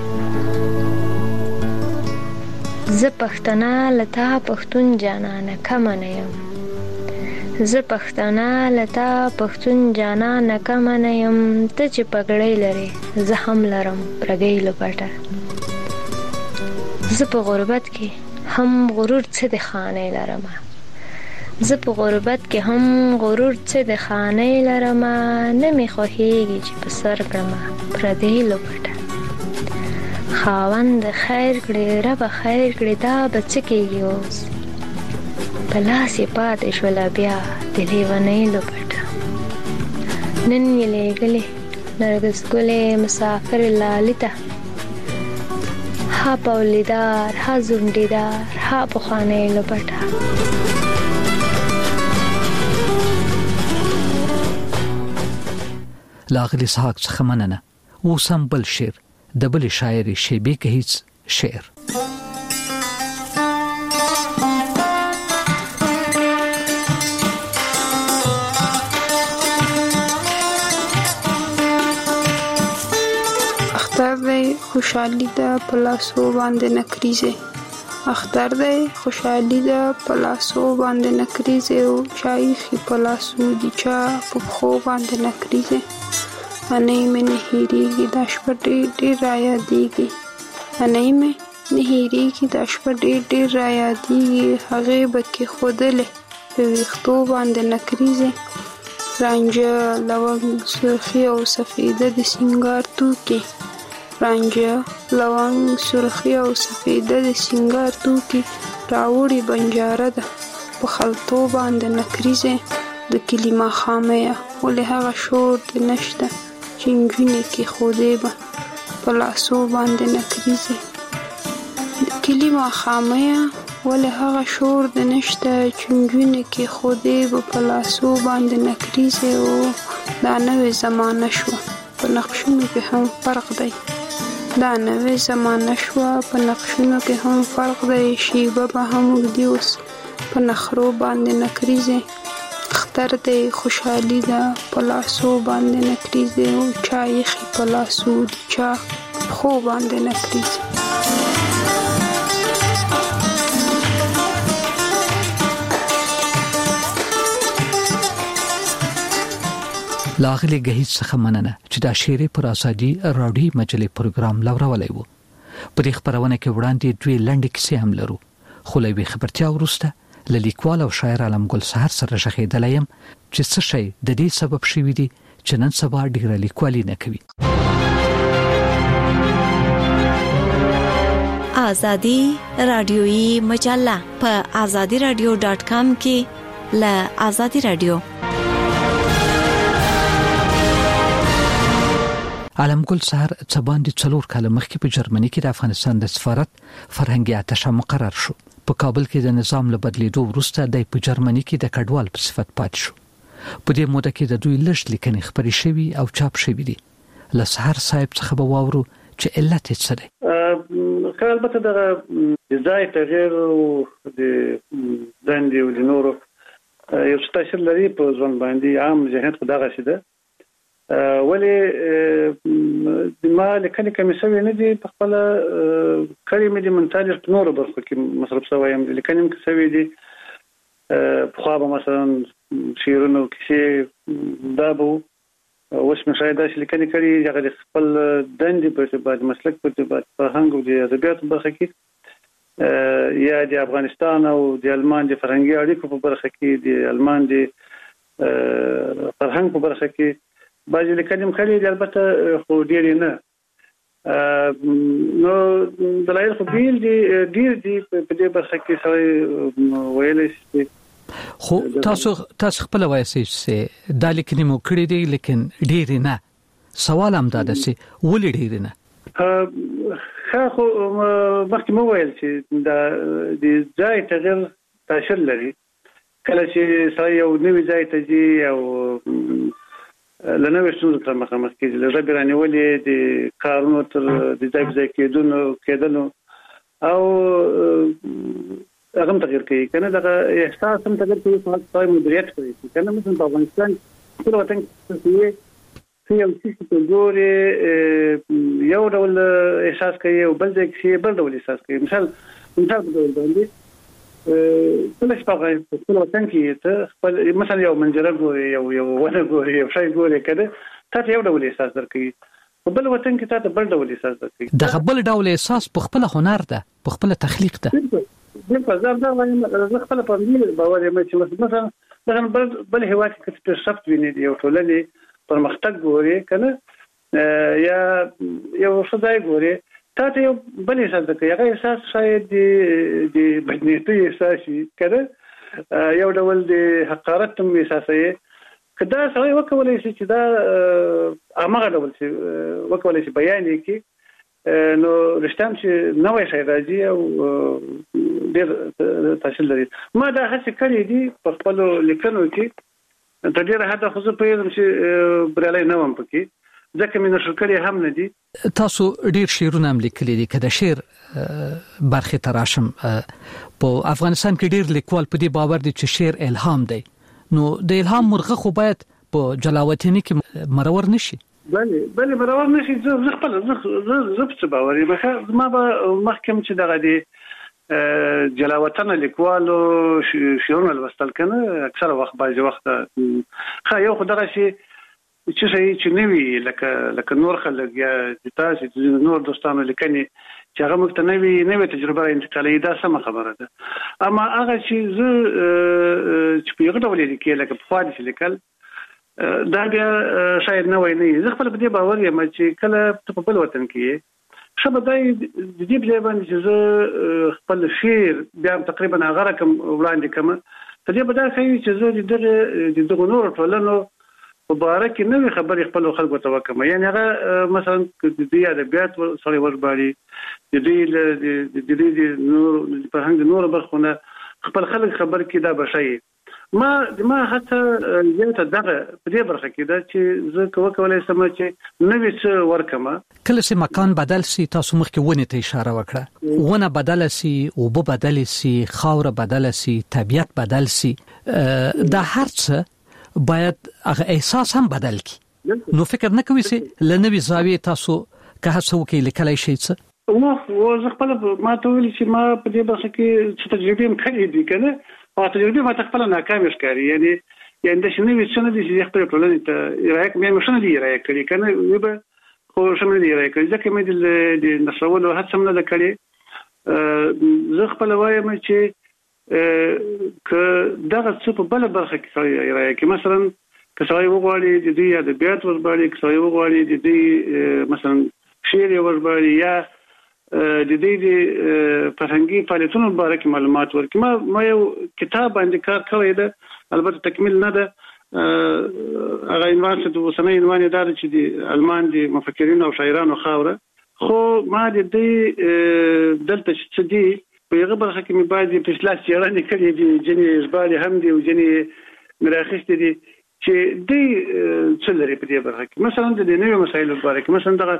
زه پښتنه لتا پښتون جانانه کم نه یم، زه پښتنه لتا پښتون جانانه کم نه یم، ته چې پګړۍ لري زه هم لرم پرګۍ لپټه. زه په غربت کې هم غرور څه د خانې لرم، زه په غربت کې هم غرور څه د خانې لرم، نه می خوښیږي چې په سر کړم پردې لپټه. خاوند خیر کړي رب خیر کړي دا به څه کېږي اوس، په لاس یې پاتې شوله بیا د لیونۍ لپټه. نن یې لېږلې نرګس ګلې مسافر لالي ته، ها پولیدار ها زونډیدار ها پخوانۍ لپټه. لاغلی سحاق څخه مننه. اوسم بل شعر د بل شاعر شیبې گهیز شعر. اختر دی خوشحالی دا پلاسو باندې نکریزه، اختر دی خوشحالی دا پلاسو باندې نکریزه، او چای خي پلاسو دی چا په خو باندې نکریزه. انای مې نه هېریږي دا شپه ډېر را یادېږي، انای مې نه هېریږي دا شپه ډېر را یادېږي. هغې به کېښودلې په ویښتو باندې نکریزې، رانجه لونګ سرخي او سفیده د سینګار توکي، رانجه لونګ سرخي او سفیده د سینګار توکي. راوړي بنجاره ده په خلطو باندې نکریزې، د کلمه خامه ولې هغه شور د نشته چې نجونې کې خودې به په لاسو باندې نکریزې. د کلمه خامه ولې هغه شور د نشته چې نجونې کې خودې به په لاسو باندې نکریزې. او دا نوې زمانه شوه په نقشونو کې هم فرق دی، دا نوې زمانه شوه په نقشونو کې هم فرق دی. شیبه به هم اوږدې اوس په نخرو باندې نکریزې. اختر دی خوشحالی دا پلاسو باندې نکریزه، او چای خي پلاسو دی چا خو باندې نکریزه. لاغلی گهیز څخه مننه چې دا شعر پر آزادی رادیو مجلې پروګرام لورولای وو. په دې خبرونه کې وړاندې دوی لنډې کیسې هم لرو، خو لوي خبرتیا ورسته لیکوال او شاعر علم ګل سحر سره شخیدلایم چې څه شي د دې سبب شوی دی چې نن سبا ډیره لیکوالي نه کوي. آزادی رادیویی مجله په azadiradio.com کې ل آزادی رادیو. علم ګل سحر څه باندې 4 کال مخکې په جرمني کې د افغانستان د سفارت فرهنګي اتشه مقرر شو. په کابل کې د نظام له بدلیدو وروسته د جرمني کې د کډوال په صفت پات شو. په دې موده کې د دوی لږ لیکنې خبرې شوي او چاپ شوي دي. له سحر صاحب څخه به واورو چې علت یې څه دی. البته د ځای تغیر او د دندې او د نورو یو څه تاثیر لري په ځوان باندې عام ذهنیت خو دغه شي ده ولې د ما لیکنې کمې شوې نه دي په خپله کړي مې د منتاج په نورو برخو کې مصرف شوی یم لیکنې مې شوې دي پخوا به مثلا شعرونه او کیسې دا به اوس مې شاید داسې لیکنې کړي هغه د خپل دندې په اعتبار د مسلک په اعتبار فرهنګ او د ادبیاتو برخه کې یا د افغانستان او د المان د فرهنګي اړیکو په برخه کې د المان د فرهنګ په برخه کې بعضې لیکنې مې کړي دي البته خو ډېرې نه نو دلایل خو ډېر دي په دې برخه کې سړی ویلی شي خو تاسو خپل وایسئ چې دا لیکنې مو کړي دي لیکن ډېرې نه سوال هم دا ده چې ولې ډېرې نه خو مخکې مو ویل چې د ځای تغیر تاثیر لري کله چې سړی یو نوي ځای ته ځي او له نوې ستونزو سره مخامخ کېږي له ژبې رانیولې د کارونو تر د ځای په ځای کېدلو او هغه هم تغیر کوي که نه دغه احساس هم تغیر کوي سړی مدیریت کوي که نه مثلا په افغانستان ټول وطن کې یو څیز ته ګورې یو ډول احساس کوي او بل ځای کې بل ډول احساس کوي مثال په ډول باندې کله چې په خپل وطن کې ته خپل مثلا یو منظره ګورې یو ونه ګورې یو شی ګورې که نه تا ته یو ډول احساس درکوي په بل وطن کې تا ته بل ډول احساس درکوي دغه بل ډول احساس په خپله هنر ده په خپله تخلیق ده بالکل زه وایم زه خپله په دې باور یم چې مثلا دغه بل هېواد کې چې پیشرفت ویني یو ټولنې پرمختګ ګورې که نه یا یو ښه ځای ګورې تا ته یو بل احساس درکوي هغه احساس شاید د بدنیتۍ احساس وي که نه یو ډول د حقارت هم احساسوي که دا سړی وکولی شي چې دا همغه ډول چې وکولی شي بیان یې کړي نو رښتیا هم چې نوی شی راځي او ډېر تاثیر لري ما دا هڅې کړې دي په خپلو لیکنو کې تر ډېره حده خو زه پوهېږم چې بریالی نه وم پکې ځکه مې نشر کړي هم نه دي تاسو ډېر شعرونه هم لیکلي دي که د شعر برخې ته راشم په افغانستان کې ډېر لیکوال په دې باور دي چې شعر الهام دی نو د الهام مرغه خو باید په جلاوطنۍ کې مرور نشي بله مرور نشي زه خپله زه په څه باور یم ما به مخکې هم چې دغه د جلاوطنه لیکوالو شعرونه لوستل که نه اکثره وخت بعضې وخت یو خو دغه شي چې نه وي لکه نور خلک یا د تاسې نور دوستانو لیکنې چې هغه موږ ته نوې تجربه انتقالوي دا سمه خبره ده اما هغه چې زه چې په یو ډول یې لیکي لکه پخوا داسې لیکل دا بیا شاید نوی نه وي زه خپله په دې باور یم چې کله ته په بل وطن کې یې ښه به دا د دې په ځای باندې چې زه خپل شعر بیا تقریبا هغه رقم وړاندې کړم په دې به دا ښیي چې زه د دغو نورو ټولنو په باره کې نوې خبرې خپلو خلکو ته وکړم یعنې هغه مثلا د دوی ادبیات سړی ورژباړي د دوی د فرهنګ د نورو برخو نه خپل خلک خبر کړي دا به ښیي ما هڅه زیاته دغه په دې برخه کې ده چې زه وکولی شم چې نوې څه ورکړم کله چې مکان بدل شي تاسو مخکې ونې ته اشاره وکړه ونه بدله شي اوبه بدلې شي خاوره بدله شي طبیعت بدل شي دا هر څه باید هغه احساس هم بدل کی نو فکر نه کوي چې لنوي زاویه تاسو که هڅه وکړئ لیکلای شئ څه زه خپل ما ته ویل چې ما په دې برخه کې څه تجربې هم کړې دي که نه او تجربې ما ته خپله ناکامې ښکاري یعنې داسې نوي څه نه دي چې خپلې ټولنې ته ارایه کړم یا مې ښه نه دي ارایه کړي که نه وي به خو ښه نه دي ارایه کړي ځکه مې د نشرولو هڅه هم نه ده کړې زه خپله وایم چې که دغه څه په بله برخه کې سړی ارایه کړي مثلا که سړی وغواړي د دوی ادبیات ورژباړي که سړی وغواړي د دوی مثلا شعر یې ورژباړي یا د دې د فرهنګي فعالیتونو په اړه کې معلومات ورکړي ما یو کتاب باندې کار کړی ده البته تکمیل نه ده هغه عنوان چې د اوسنۍ عنوان یې دا ده چې د المان د مفکرینو او شاعرانو خاوره خو ما د دې دلته چې څه دي په هغه برخه کې مې باید په اصلاح څېړنې کړې دي ځینې ژباړې هم دي او ځینې مې راخیستې دي چې دوی څه لري په دې برخه کې مثلا د نویو مسایلو په اړه کې مثلا دغه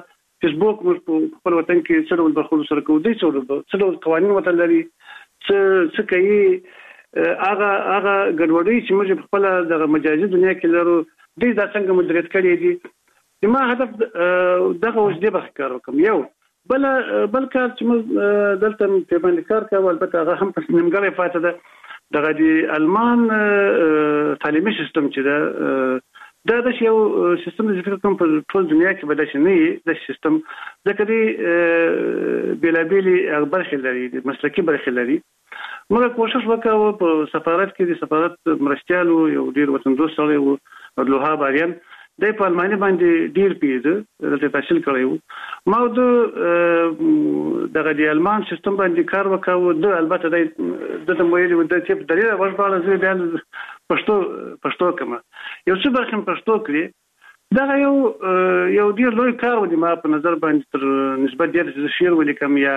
فیسبوک موږ په خپل وطن کې څه ډول برخورد سره کوو څه ډول قوانین وطن لري څه کوي هغه ګډوډي چې موږ په خپل د مجازي دنیا کې لرو دوی دا څنګه مدیریت کړي دي ما هدف دغه اوس دې به کار وکم یو بل کار چې موږ دلته په باندې کار کوو البته هغه هم په نیمګړی پاتې ده دغه د المان تعلیمي سیستم چې دا د یو سیستم د فکر کوم په ټول دنیا کې بدل شي نه د سیستم د کدي بلابلی برخې لري د مسلکي برخې لري موږ کوشش وکړو په سفارت کې د سفارت مرستيالو یو ډیر وطن دوست سره او لوها باریان د په المانیا باندې ډیر پیډ د تحصیل کړو ما د المان سیستم باندې کار وکاو د البته د مویل د تیپ دلیل ورپاله زه بیان پښتو کما یو څه برخه پښتو کړی دا یو ډیر لوی کار و دی ما په نظر باندې تر نسبت ډیر شعر ولیکم یا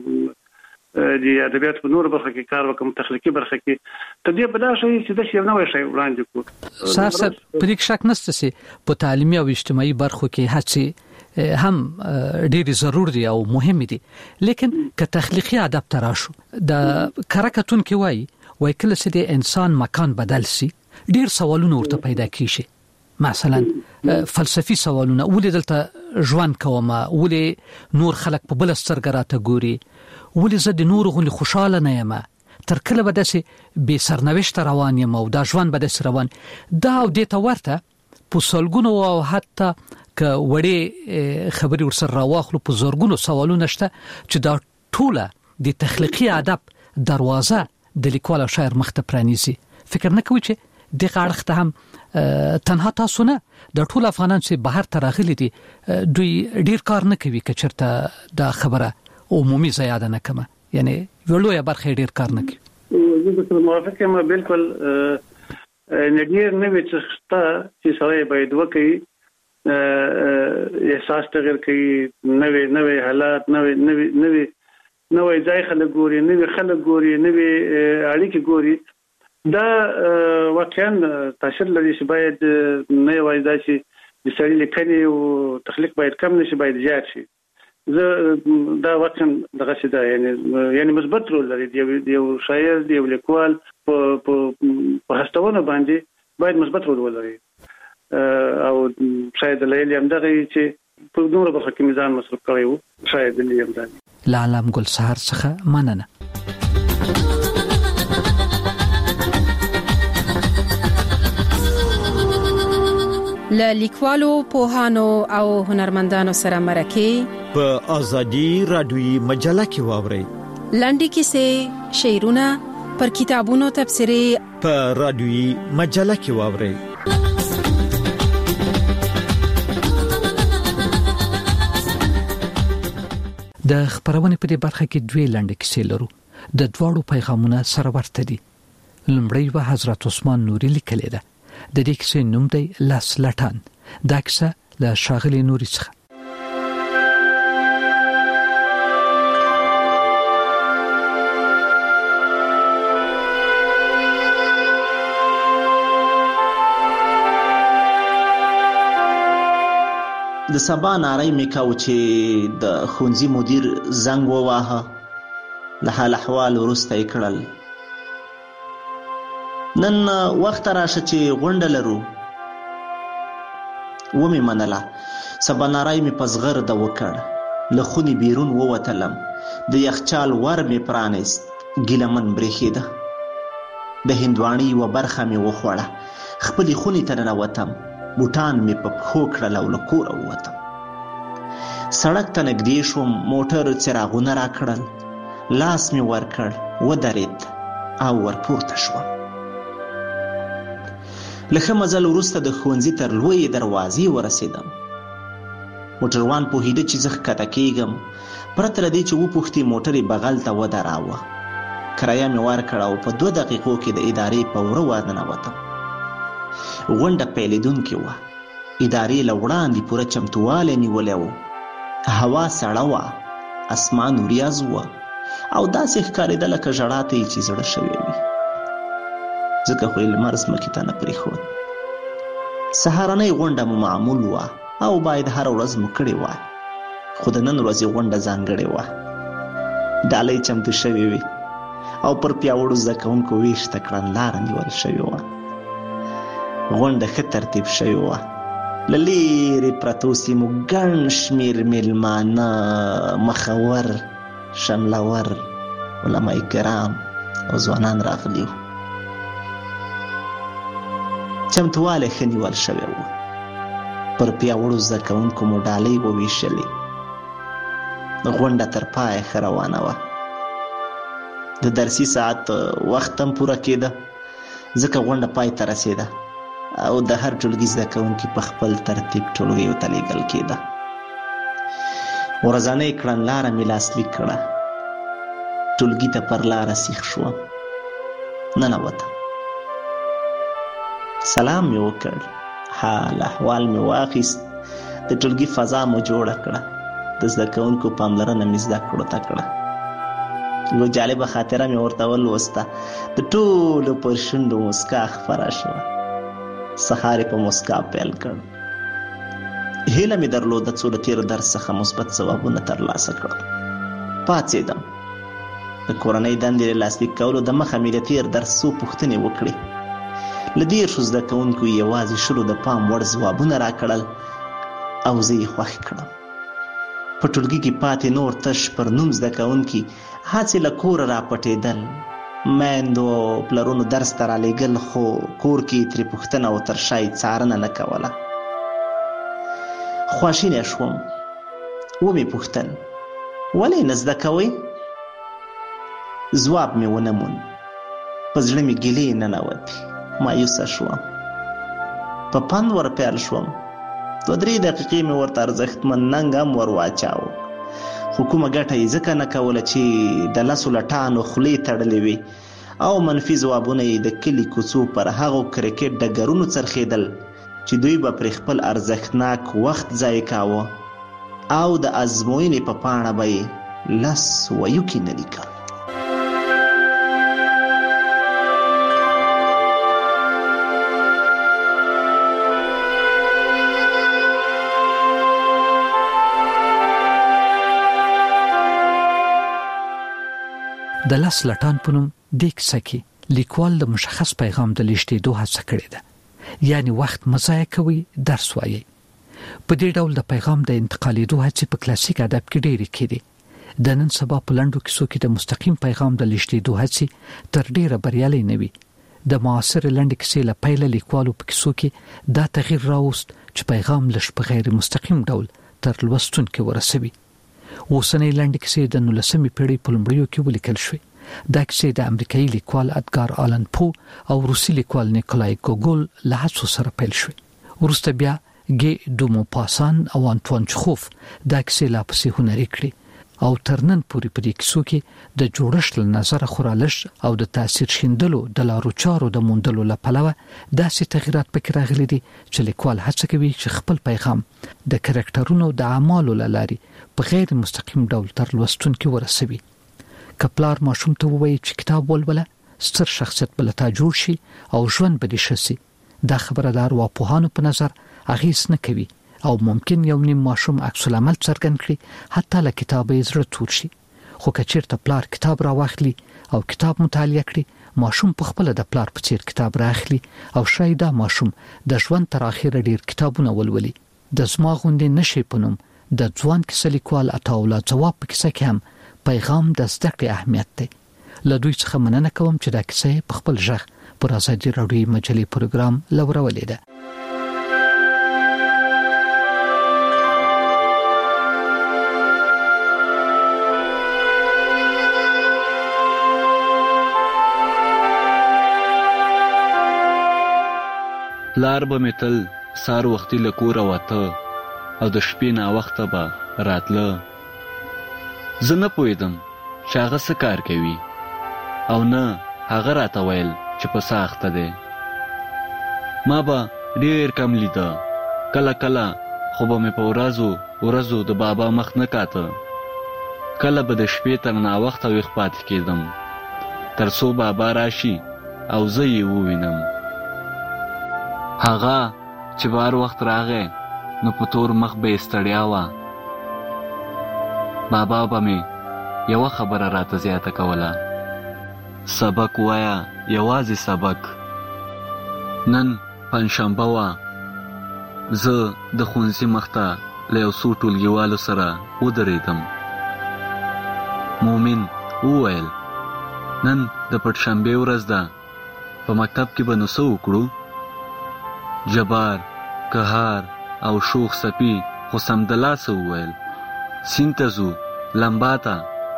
د ادبیات په نور برخه کې کار وکم تخلیقي برخه کې ته دې په داسې چې د شی نو شی وړاندې کو صاحب پرې شک نشته چې په تعلیمي او اجتماعي برخو کې هڅه هم ډېری ضرور دي او مهم دي لیکن که تخلیقي ادب تراشو د کرکټون کې وای کله چې د انسان مکان بدل شي ډېر سوالونه ورته پیدا کیږي مثلا فلسفي سوالونه ولې دلته ژوند کوم ولې نور خلک په بل سترګه راته ګوري ولې زه د نور غونډې خوشاله نه یم تر کله به داسې بې سرنوشت روان یم او دا ژوند به داسې روان دا او دې ته ورته په سلګونو او حتی که وړې خبرې ورسره راواخلو په زرګونو سوالونه شته چې دا ټوله د تخلیقي ادب دروازه د لیکوال او شاعر مخ ته پرانیزي فکر نه کوي چې دغه اړخ ته هم تنها تاسو نه د ټول افغانان چې بهر ته راغلي دي دوی ډیر کار نه کوي که چېرته دا خبره عمومي زیاده نه کمه یعنی ولویا برخه ډیر کار نه کوي زه به موافق یم بالکل نګیر نه وي چې سړی باید وکړي احساس تغیر کوي نوې حالات نوې ځای خلک ګوري نوې خلک ګوري نوې اړیکې ګوري دا واقعا تاثیر لري چې باید نه وای دا چې د سړي لیکنې او تخلیق باید کم نشي باید زیات شي زه دا واقعا دغه څه ده یعنی مثبت رول لري دی یو شاعر دی یو لیکوال په هڅونه باندې باید مثبت رول ولري او شاید لیلی هم دغه چې په نور برخه کې میزان مصرف کوي شاید لیلی هم ده لعلم ګل سحر څخه مننه له لیکوالو پوهانو او هنرمندانو سره مرکه په ازادي رادیوي مجله کې واوري لنډي کیسې شعرونه پر کتابونو تبصرې په رادیوي مجله کې واوري د خبرونه په دې برخه کې دوه لنډي کیسې لرو د دواړو پیغامونه سره ورته دي لمړی و حضرت عثمان نوري لیکلی ده د دې کیسې نوم دی لاس لټان دا کیسه له شاغلي نوري څخه د سبا نارای میکاو چې د خونځي مدیر زنګ وواهه له حال احوال ورسته کړل نن وخت راشه چې غونډه لرو و می منله سبا نارای می پزغر د وکړ له خوني بیرون ووتلم د یخچال ور می پرانست ګلمن برېخیده د هندواني و برخه می وخوړه خپل خوني ته ننوتم بوټان می په پښو کړل او له کوره ووتم سړک ته نږدې شوم موټر څراغونه راکړل لاس می ورکړ ودرېد او ورپورته شوم لکه مزل وروسته د ښوونځي تر لویې دروازې ورسېدم موټروان پوهېده چې زه ښکته کېږم پرته له دې چې وپوښتي موټر یې بغل ته ودراوه کرایه مې ورکړه او په 2 دقیقو کې د ادارې په وره ورننوتم غونډه پیلېدونکې وه ادارې له وړاندې پوره چمتووالی نیولی و هوا سړه وه اسمان وریځ وه او داسې ښکارېده لکه ژړا ته یې چې زړه شوی وي ځکه خو یې لمر ځمکې ته نه پرېښود سهارنۍ غونډه مو معمول وه او باید هره ورځ مو کړې وای خو د نن ورځې غونډه ځانګړې وه. ډالۍ چمتو شوې وې او پر پیاوړو زده کوونکو ویش ته کړنلاره نیول شوې وه. غونډه ښه ترتیب شوې وه. له لیرې پرتو سیمو ګڼ شمېر میلمانه، مخور، شملور، علماء کرام او ځوانان راغلي وو. چمتووالی ښه نیول شوی و. پر پیاوړو زده کوونکو مو ډالۍ وویشلې. غونډه تر پایه ښه روانه وه. د درسي ساعت وخت هم پوره کېده، ځکه غونډه پای ته رسېده او د هر ټولګي زده کوونکي په خپل ترتیب ټولګیو ته لیږل کېده. ورځنۍ کړنلاره مې لاسلیک کړه. ټولګي ته پر لاره سیخ شوم. ننوتم. سلام مې وکړ. حال احوال مې واخیست. د ټولګي فضا مو جوړه کړه. د زده کوونکو پاملرنه مې زده کړو ته کړه. یوه جالبه خاطره مې ورته ولوسته. د ټولو پر شونډو مسکا خپره شوه. سهار یې په مسکا پیل کړ. هیله مې درلوده څو له تېر درس څخه مثبت ځوابونه ترلاسه کړم. پاڅېدم. د کورنۍ دندې له لاسلیک کولو د مخه مې د تېر درس څو پوښتنې وکړې. له 10 زده کوونکو یوازې 10 د پام وړ ځوابونه راکړل او زه یې خوښ کړم. په ټولګي کې پاتې نور تش پر نوم زده کوونکي هڅې له کوره راپټېدل. میندو او پلرونو درس ته رالېږل، خو کور کې ترې پوښتنه او تر شا یې څارنه نه کوله. خواشینی شوم. ومې پوښتل ولې نه زده کوئ؟ ځواب مې ونه موند. په زړه مې ګیلې ننوتې. مایوسه شوم. په پند ور پیل شوم. 2-3 دقیقې مې ورته ارزښتمن ننګ هم ور واچاوه، خو کومه ګټه یې ځکه نه کوله چې د 10 لټانو خولې تړلې وې او منفي ځوابونه یې د کلي کوڅو پر هغو کرکټ ډګرونو څرخېدل چې دوی به پرې خپل ارزښتناک وخت ضایع کاوه او د ازموینې په پاڼه به یې 10 ویوکې نه لیکل. د لاس لټان په نوم د کیسه کې لیکوال د مشخص پیغام د لیږدېدو هڅه کړې ده، یعنی وخت مضایع کوي، درس وایي. په دې ډول د پیغام د انتقالېدو هڅې په کلاسیک ادب کې ډېرې کېدې. د نن سبا په لنډو کیسو کې د مستقیم پیغام د لیږدېدو هڅې تر ډېره بریالۍ نه وي. د معاصر لنډې کیسې له پیله لیکوالو په کیسو کې دا تغییر راوست چې پیغام لږ په غیر مستقیم ډول تر لوستونکو ورسوي. اوسنۍ لنډې کیسې د 19مې پیړۍ په لومړیو کې ولیکل شوې. دا کیسې د امریکایي لیکوال ادګار آلن پو او روسي لیکوال نیکولای ګوګول له هڅو سره پیل شوې. وروسته بیا ګي دوموپاسان او انټوان چخوف دا کیسې لا پسې هنري کړې او تر نن پورې په دې کیسو کې د جوړښت له نظره خورالش او د تاثیر شیندلو د لارو چارو د موندلو لپاره داسې تغیرات پکې راغلي دي چې لیکوال هڅه کوي چې خپل پیغام د کرکټرونو د اعمالو لاري په غیر مستقیم ډول تر لوستونکو ورسوي. کپلار ماشوم ته وایي چې کتاب ولوله، ستر شخصیت بل ته جوړ شي او ژوند به دې شسي. دا خبره د ارواپوهانو په نظر اغیز نه کوي او ممکن یو نیم ماشوم عکس العمل څرګند کړي، حتی له کتابه یې زړه تور شي. خو که چیرته پلار کتاب راواخلي او کتاب مطالعه کړي، ماشوم په خپل د پلار په څیر کتاب راخلي او شاید دا ماشوم د ژوند تر اخره ډیر کتابونه ولولي. د زما غوندې نشي پنوم د ځوان کیسه لیکوال عطاالله جواب په کیسه کې هم پیغام د زده کړې اهمیت دی. له دوی څخه مننه کوم چې دا کیسه په خپل ژغ پر ازادي راډیو مجلې پروګرام لورولې ده. پلار به مې تل سار وختي له کوره وته او د شپې ناوخته به راتله. زه نه پوهېدم چې هغه څه کار کوي او نه هغه راته ویل چې په څه اخته دی. ما به ډېر کم لیده. کله کله خو به مې په ورځو د بابا مخ نه کاته. کله به د شپې تر ناوخته ویښ پاتې کېدم تر څو بابا راشي او زه یې ووینم. هغه چې بار وخت راغی نو په تور مخ به یې ستړیا وه. بابا به مې یوه خبره راته زیاته کوله، سبق وایا، یوازې سبق. نن پنجشنبه وه، زه د ښوونځي مخته له یو څو ټولګیوالو سره ودرېدم. مومن وویل نن د پټشنبې ورځ ده، په مکتب کې به نو څه وکړو؟ جبار، قهار او شوخ سپي خو سمدلاسه وویل سیند ته ځو، لمبا ته.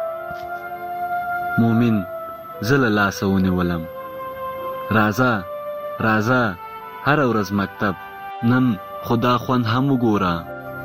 مومن زه له لاسه ونیولم. راځه راځه، هره ورځ مکتب، نن خدا خوند هم وګوره.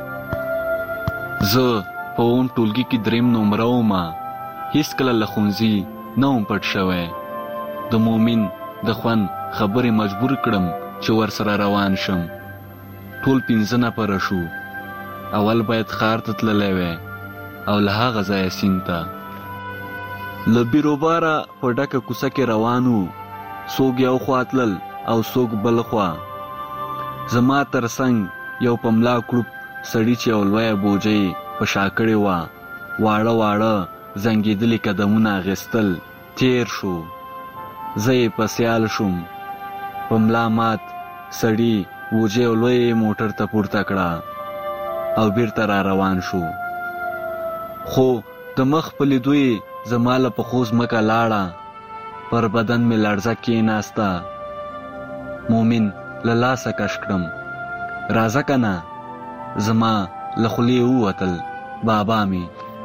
زه په اوم ټولګي کې 3 نمره ومه، هیڅکله له ښوونځي نه وم پټ شوی. د مومن د خوند خبرې مجبور کړم چې ورسره روان شم. ټول 5 نفره شو. اول باید ښار ته تللی وی او له هغه ځایه سیند ته. له بیروباره په ډکه کوڅه کې روان وو، څوک یو خوا تلل او څوک بل خوا. زما تر څنګ یو په ملا کړوپ سړي چې یو لویه بوجۍ په شا کړې وه، واړه واړه زنګېدلي قدمونه اخیستل، تیر شو. زه یې په سیال شوم. په ملا مات سړي بوجۍ یو لوی موټر ته پورته کړه او بیرته را روان شو. خو د مخ په لیدو یې زما له پښو ځمکه لاړه، پر بدن مې لړزه کېناسته. مومن له لاسه کش کړم. راځه که نه؟ زما له خولې ووتل بابا مې.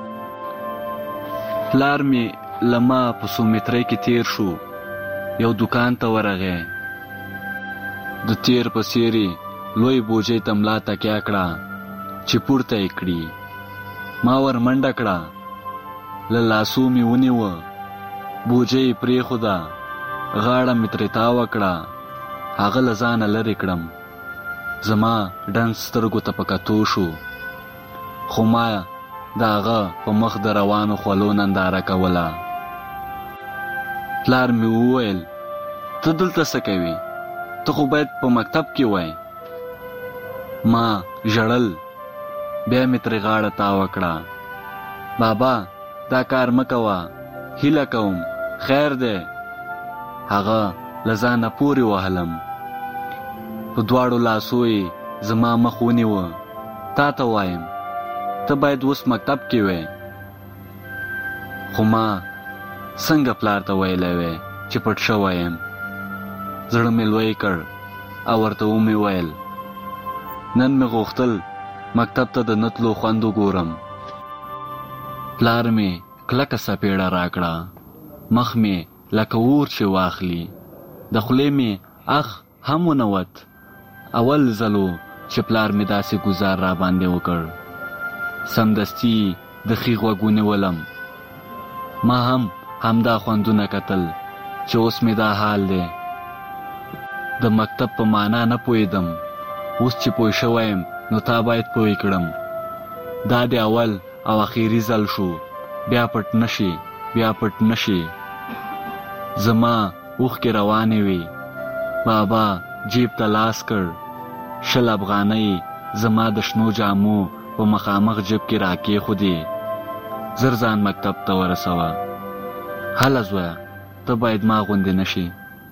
پلار مې له ما په 100 مترۍ کې تیر شو، یو دکان ته ورغی. د تیر په څېرې لوی بوجۍ ته ملا تکیه کړه چې پورته یې کړي. ما ور منډه کړه، له لاسو مې ونیوه، بوجۍ یې پرېښوده، غاړه مې ترې تاوه کړه، هغه له ځانه لرې کړم. زما ډنډ سترګو ته په کتو شو، خو ما د هغه په مخ د روانو خولو ننداره کوله. پلار مې وویل ته دلته څه کوې؟ ته خو باید په مکتب کې وای. ما ژړل، بیا مې ترې غاړه تاوه کړه. بابا دا کار مه کوه، هیله کوم، خیر دی. هغه له ځانه پورې وهلم. په دواړو لاسو یې زما مخ ونیوه. تا ته وایم ته باید اوس مکتب کې وې. خو ما څنګه پلار ته ویلی وی چې پټ شوی یم؟ زړه مې لوی کړ او ورته ومې ویل نن مې غوښتل مکتب ته د نه تلو خوند وګورم. پلار مې کلکه سپېړه راکړه، مخ مې لکه اور چې واخلي، د خولې مې اخ هم ونوت. اول ځلو چې پلار مې داسې ګزار را باندې وکړ. سمدستي د ښي غوږ ونیولم. ما هم همدا خوندونه کتل چې اوس مې دا حال دی. د مکتب په معنا نه پوهېدم، اوس چې پوه شوی یم نو تا باید پوه کړم. دا د اول او اخیری ځل شو، بیا پټ نشي، بیا پټ نشي. زما اوښکې روانې وې. بابا جیب ته لاس کړ، 20 افغانۍ زما د شنو جامو په مخامخ جیب کې راکېښودې. زر ځان مکتب ته ورسوه. هله زویه ته باید ما غوندې نشي.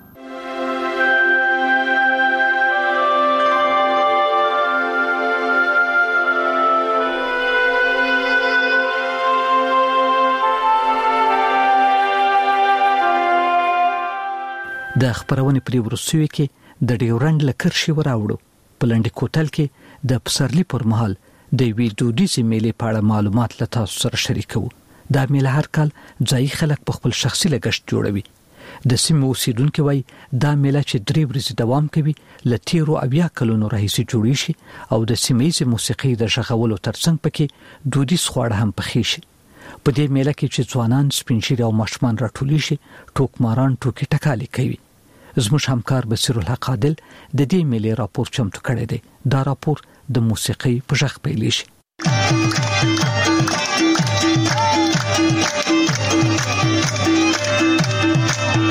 د خبرونې پرې وروستیو کې د ډیورنډ له کرښې وراوړو. په لنډي کوتل کې د پسرلي پر مهال د یوې دودیزې میلې په اړه معلومات له تاسو سره شریکوو. دا میله هر کال ځایي خلک په خپل شخصي لګښت جوړوي. د سیمې اوسیدونکو وایي دا میله چې 3 ورځې دوام کوي له 13 کلونو راهیسې جوړې شي او د سیمه‌ییزې موسیقۍ د غږولو ترڅنګ پکې دودیز خواړه هم پخې شي. په دې میله کې چې ځوانان، سپینږیري او ماشومان راټولي شي، ټوکماران ټوکې ټکالې کوي. زموږ همکار بصیر الحق عادل د دې میلې راپور چمتو کړی دی. دا راپور د موسیقۍ په غږ پیل شي.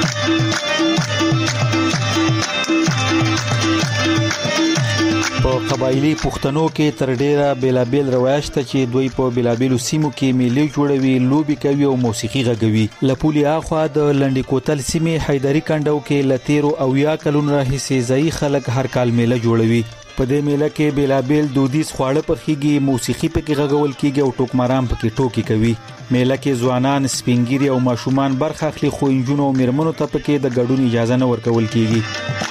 په قبایلی پښتنو کې تر ډیره بیلابیل روایت شته چې دوی په بیلابیلو سیمو کې میلې جوړوي، لوبي کوي او موسیقي غږوي. لپولي اخوا د لنډی کوتل سیمې حیدری کندو کې لتیرو او یا کلون راهیسې ځای خلک هر کال میله جوړوي. په دې میله کې بیلابیل دودیز خواړه پخېږي، موسیقي پکې غږول کیږي او ټوکماران پکې ټوکی کوي. میله کې ځوانان، سپینګیری او ماشومان برخه اخلي، خو انجونو او میرمنو ته پکې د ګډون اجازه نه ورکول کیږي.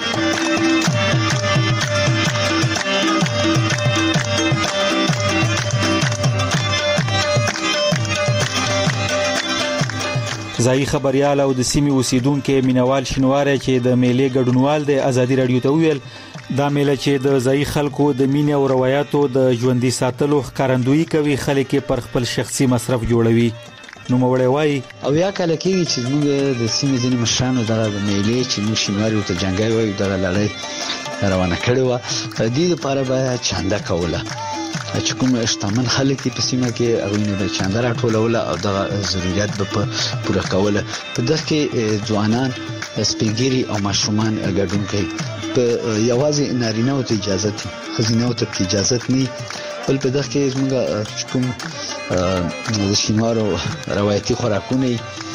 ځای خبريال او د سیمې اوسیدونکو مینوال شینواره چې د میلې ګډونوال د ازادي رادیو ته ویل دا میله چې د ځای خلکو د مینې او روایتو د ژوندۍ ساتلو ښکارندویي کوي، خلک پر خپل شخصي مصرف جوړوي. نو موړی وای او یا کله کېږي چې موږ د سیمې ځینې مشرانو دغه د میلې چې موږ شینواري ته جنګای وایو دغه لړۍ روانه کړې وه، د دې لپاره به چانده کوله چې کوم شتمن خلک په سیمه کې هغوی نه چانده راټولوله او دغه ضرورت به پوره کوله. په دغه کې ځوانان، سپینګیري او ماشومان ګډون کوي. په یوازې نارینه‌و ته اجازه دي، ښځینه‌و ته اجازه نه. بل په دغه کې زموږ کوم د شینوارو روایتي خوراکونه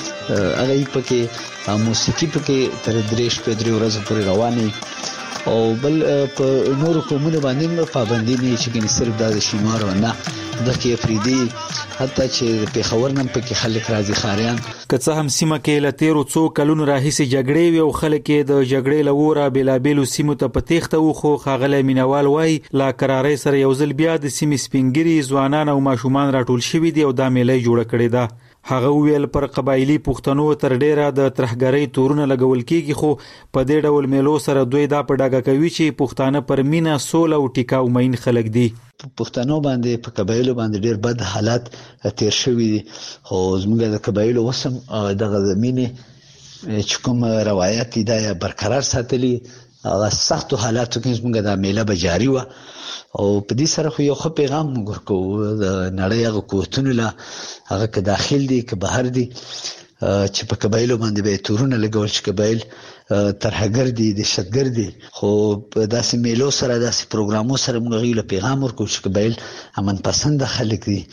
هغه پکې موسیقي پکې تر 3 ورځې پورې روانه او بل په نورو قومونو باندې پابندي نه چې ګنې صرف د شینوارو نه د کې افریدي حتی چې په خبر نن پکې خلک راځي خاریان. که څه هم سیمه کې لتیرو څو کلونو راهیسې جګړې وي او خلک د جګړې لوره بیلابیلو سیمو ته په تېښته وو، خو ښاغلی مینوال وایي لا قرارۍ سره یو ځل بیا د سیمې سپینګیري ځوانان او ماشومان راټول شوي دي او دا میله جوړه کړې ده. هغه ویل پر قبایلی پښتنو تر ډیره د ترهګرۍ تورونه لګول کیږي، خو په دې ډول میلو سره دوی دا په ډاګه کوي چې پښتانه پر مینه، سوله او ټیکاو مین خلک دي. پښتنو باندې په قبایلو باندې ډیر بد حالات تیر شوي دي، خو زموږ د قبایلو وسم دغه زمینه چې کوم روایت دي دا برقرار ساتلي. هغه سختو حالاتو کې زموږ د میله به جاری و او په دې سره خو یو ښه پیغام موږ ورکوو د نړۍ هغه قوتونو له، هغه که داخل دي که بهر دي، چې په قبایلو باندې به تورونه لګول چې قبایل ترهګر دي، دهشتګر دي. خو په داسې میلو سره، داسې پروګرامو سره موږ هغوی له پیغام ورکوو چې قبایل امن پسنده خلک دي،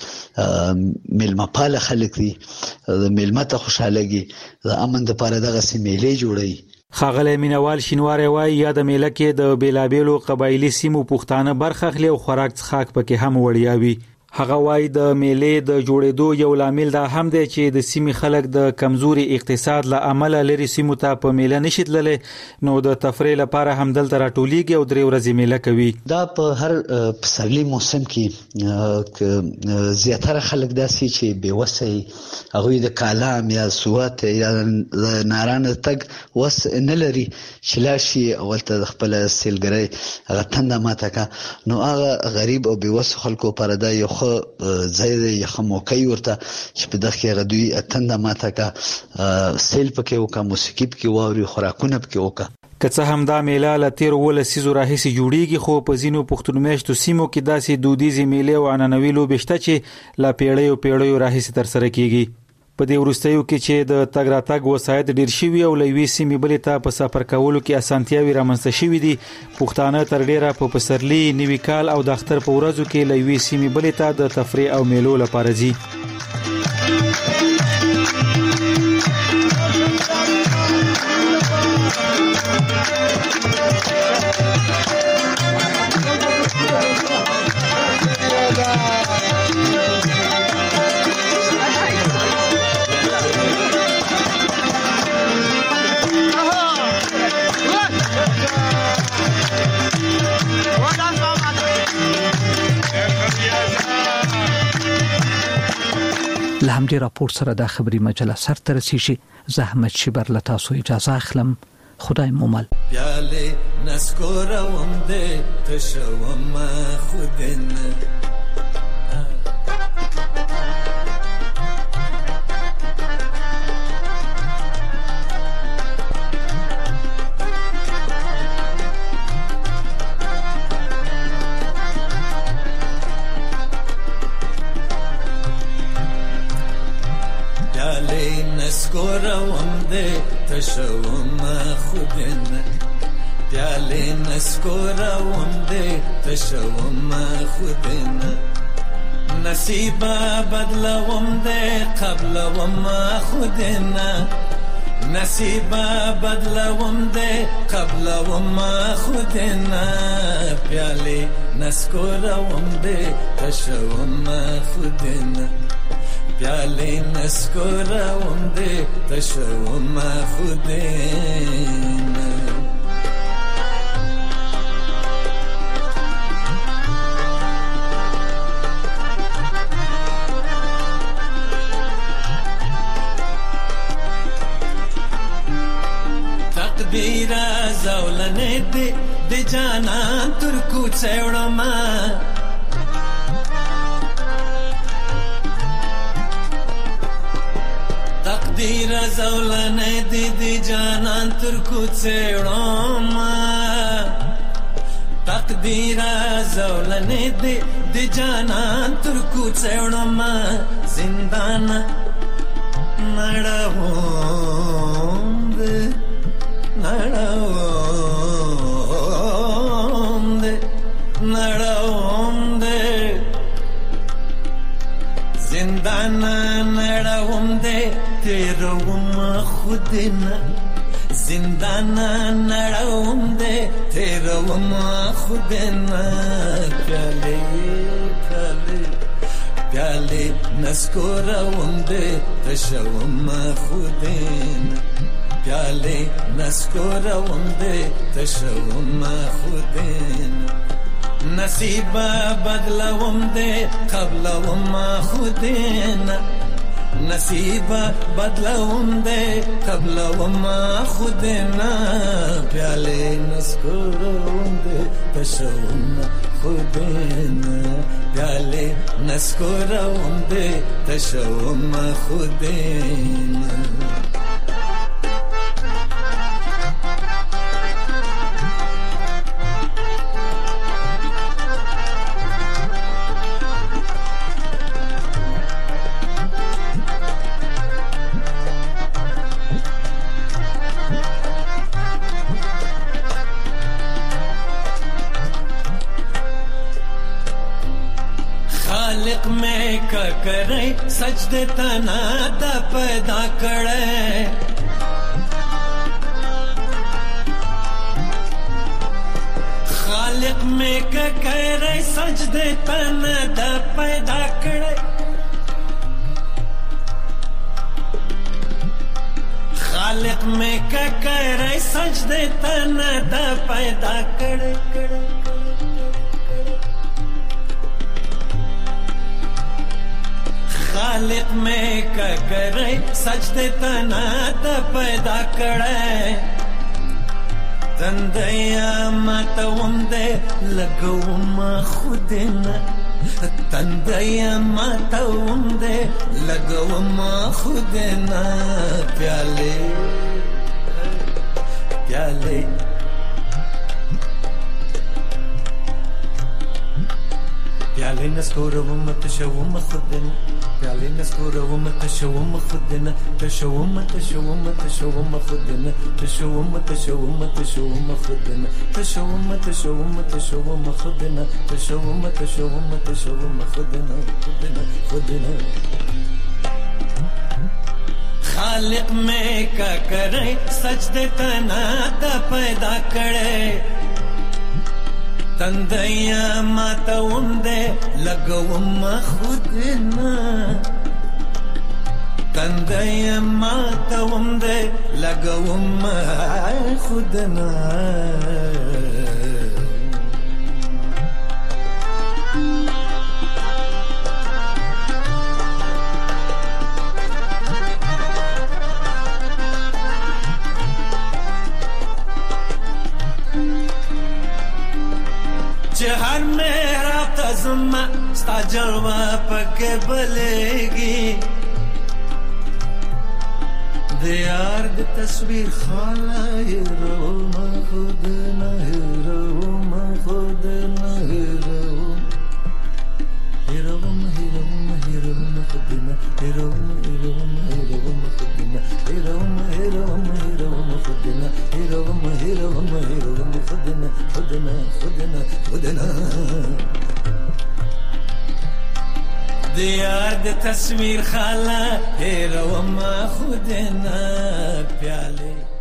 میلمه پاله خلک دي، د میلمه ته خوشحالېږي، د امن دپاره دغسې میلې جوړوي. ښاغلی مینوال شینواری وایي یا د میله کې د بیلابیلو قبایلي سیمو پښتانه برخه اخلي او خوراک څښاک پکې هم وړیا وي. هغه وایي د میلې د جوړېدو یو لامل دا هم دی چې د سیمې خلک د کمزوري اقتصاد له امله لري سیمو ته په میله نشي تللی، نو د تفریح لپاره هم دلته راټولیږي او 3 ورځې میله کوي. دا په هر پسرلي موسم کې زیاتره خلک داسې چې بېوسه هغوی د کالام یا سوات یا د نارانه تګ وس نه لري چې لاړ شي اولته د خپله سیلګرۍ هغه تنده ماته کا، نو هغه غریب او بېوسه خلکو لپاره دا یو ځای دی، یو ښه موقع ورته چې په دغه کې هغه دوی تنده ماته کا، سیل پکې وکړه، موسیقي پکې واوري، خوراکونه پکې وکړه. که څه هم دا میله له تېرو 12 لسیزو راهیسې جوړیږي، خو په ځینو پښتون میشتو سیمو کې داسې دودیزې میلې او عنعنوي لوبې شته چې له پیړیو راهیسې ترسره کیږي. په دې وروستیو کې چې د تګ راتګ وسایط ډیر شوي او له یوې سیمې بلې ته په سفر کولو کې اسانتیاوې رامنځته شوي دي، پښتانه تر ډیره په پسرلي، نوي کال او د اختر په ورځو کې له یوې سیمې بلې ته د تفریح او میلو لپاره ځي. له همدې راپور سره د خبري مجله سر ته رسیږي. زه احمد شیبر له تاسو اجازه اخلم. خدای مو مل. پیاله نسکوروم دې تشوم خودنه نسکوروم دې تشوم خودنه پیالې نسکوروم دې تشوم خودنه نصیب بدلوم دې قبلوم خودنه نصیب بدلوم دې قبلوم خودنه پیالې نسکوروم دې تشوم خودنه پیالې نسکوروم دې تشوم خودنه تقدیر زولنې دې د جانان تر کوڅه وړما تقدیر زولنې دې د جانان تر کوڅه وړما تقدیر زولنې دې د جانان تر کوڅه وړما زندان نړوم دې نړوم دې زندان نړوم دې تیروم خودنه زندان نړوم دې تیروم خودنه پیالې پیالې پیالې نسکوروم دې تشوم خودنه پیالې نسکوروم دې تشوم خودنه نصیب بدلوم دې قبلوم خودنه نصیب بدلوم دې قبلوم خودنه پیالې نسکوروم دې تشوم خودنه پیالې نسکوروم دې تشوم خودنه خالق میں کا کرے سجدے تنا دا پیدا کرے خالق میں کا کرے سجدے تنا دا پیدا کرے خالق میں کا کرے سجدے تنا دا پیدا کرے خالق میں کا کرے سجدے تنا دا پیدا کرے تندیا ماتوم دے لگوم خودنه تندیا ماتوم دے لگوم خودنه پیالے پیالے پیالے نسکوروم تشوم خودنه پیالې نسکوروم تشوم خودنه تشوم تشوم تشوم خودنه تشوم تشوم تشوم خودنه تشوم تشوم تشوم خودنه تشوم تشوم تشوم خودنه خودنه خودنه خالق میں کا کرے سجدے تنا دا پیدا کرے تندیا ماتوم دے لگوم خودنا تندیا ماتوم دے لگوم خودنا हर मेरा तज़मा स्ता जलवा पके बलेगी दियार दी तस्वीर खाला हिरोमा खुद न हिरोमा खुद न हिरोमा हिरोमा हिरोमा खुद न हिरोमा हिरोमा हिरोमा खुद न हिरोमा हिरोमा हिरोमा खुद न हिरोमा हिरोमा हिरोमा خودنا دیار د تصویر خاله هیروم خودنا پیاله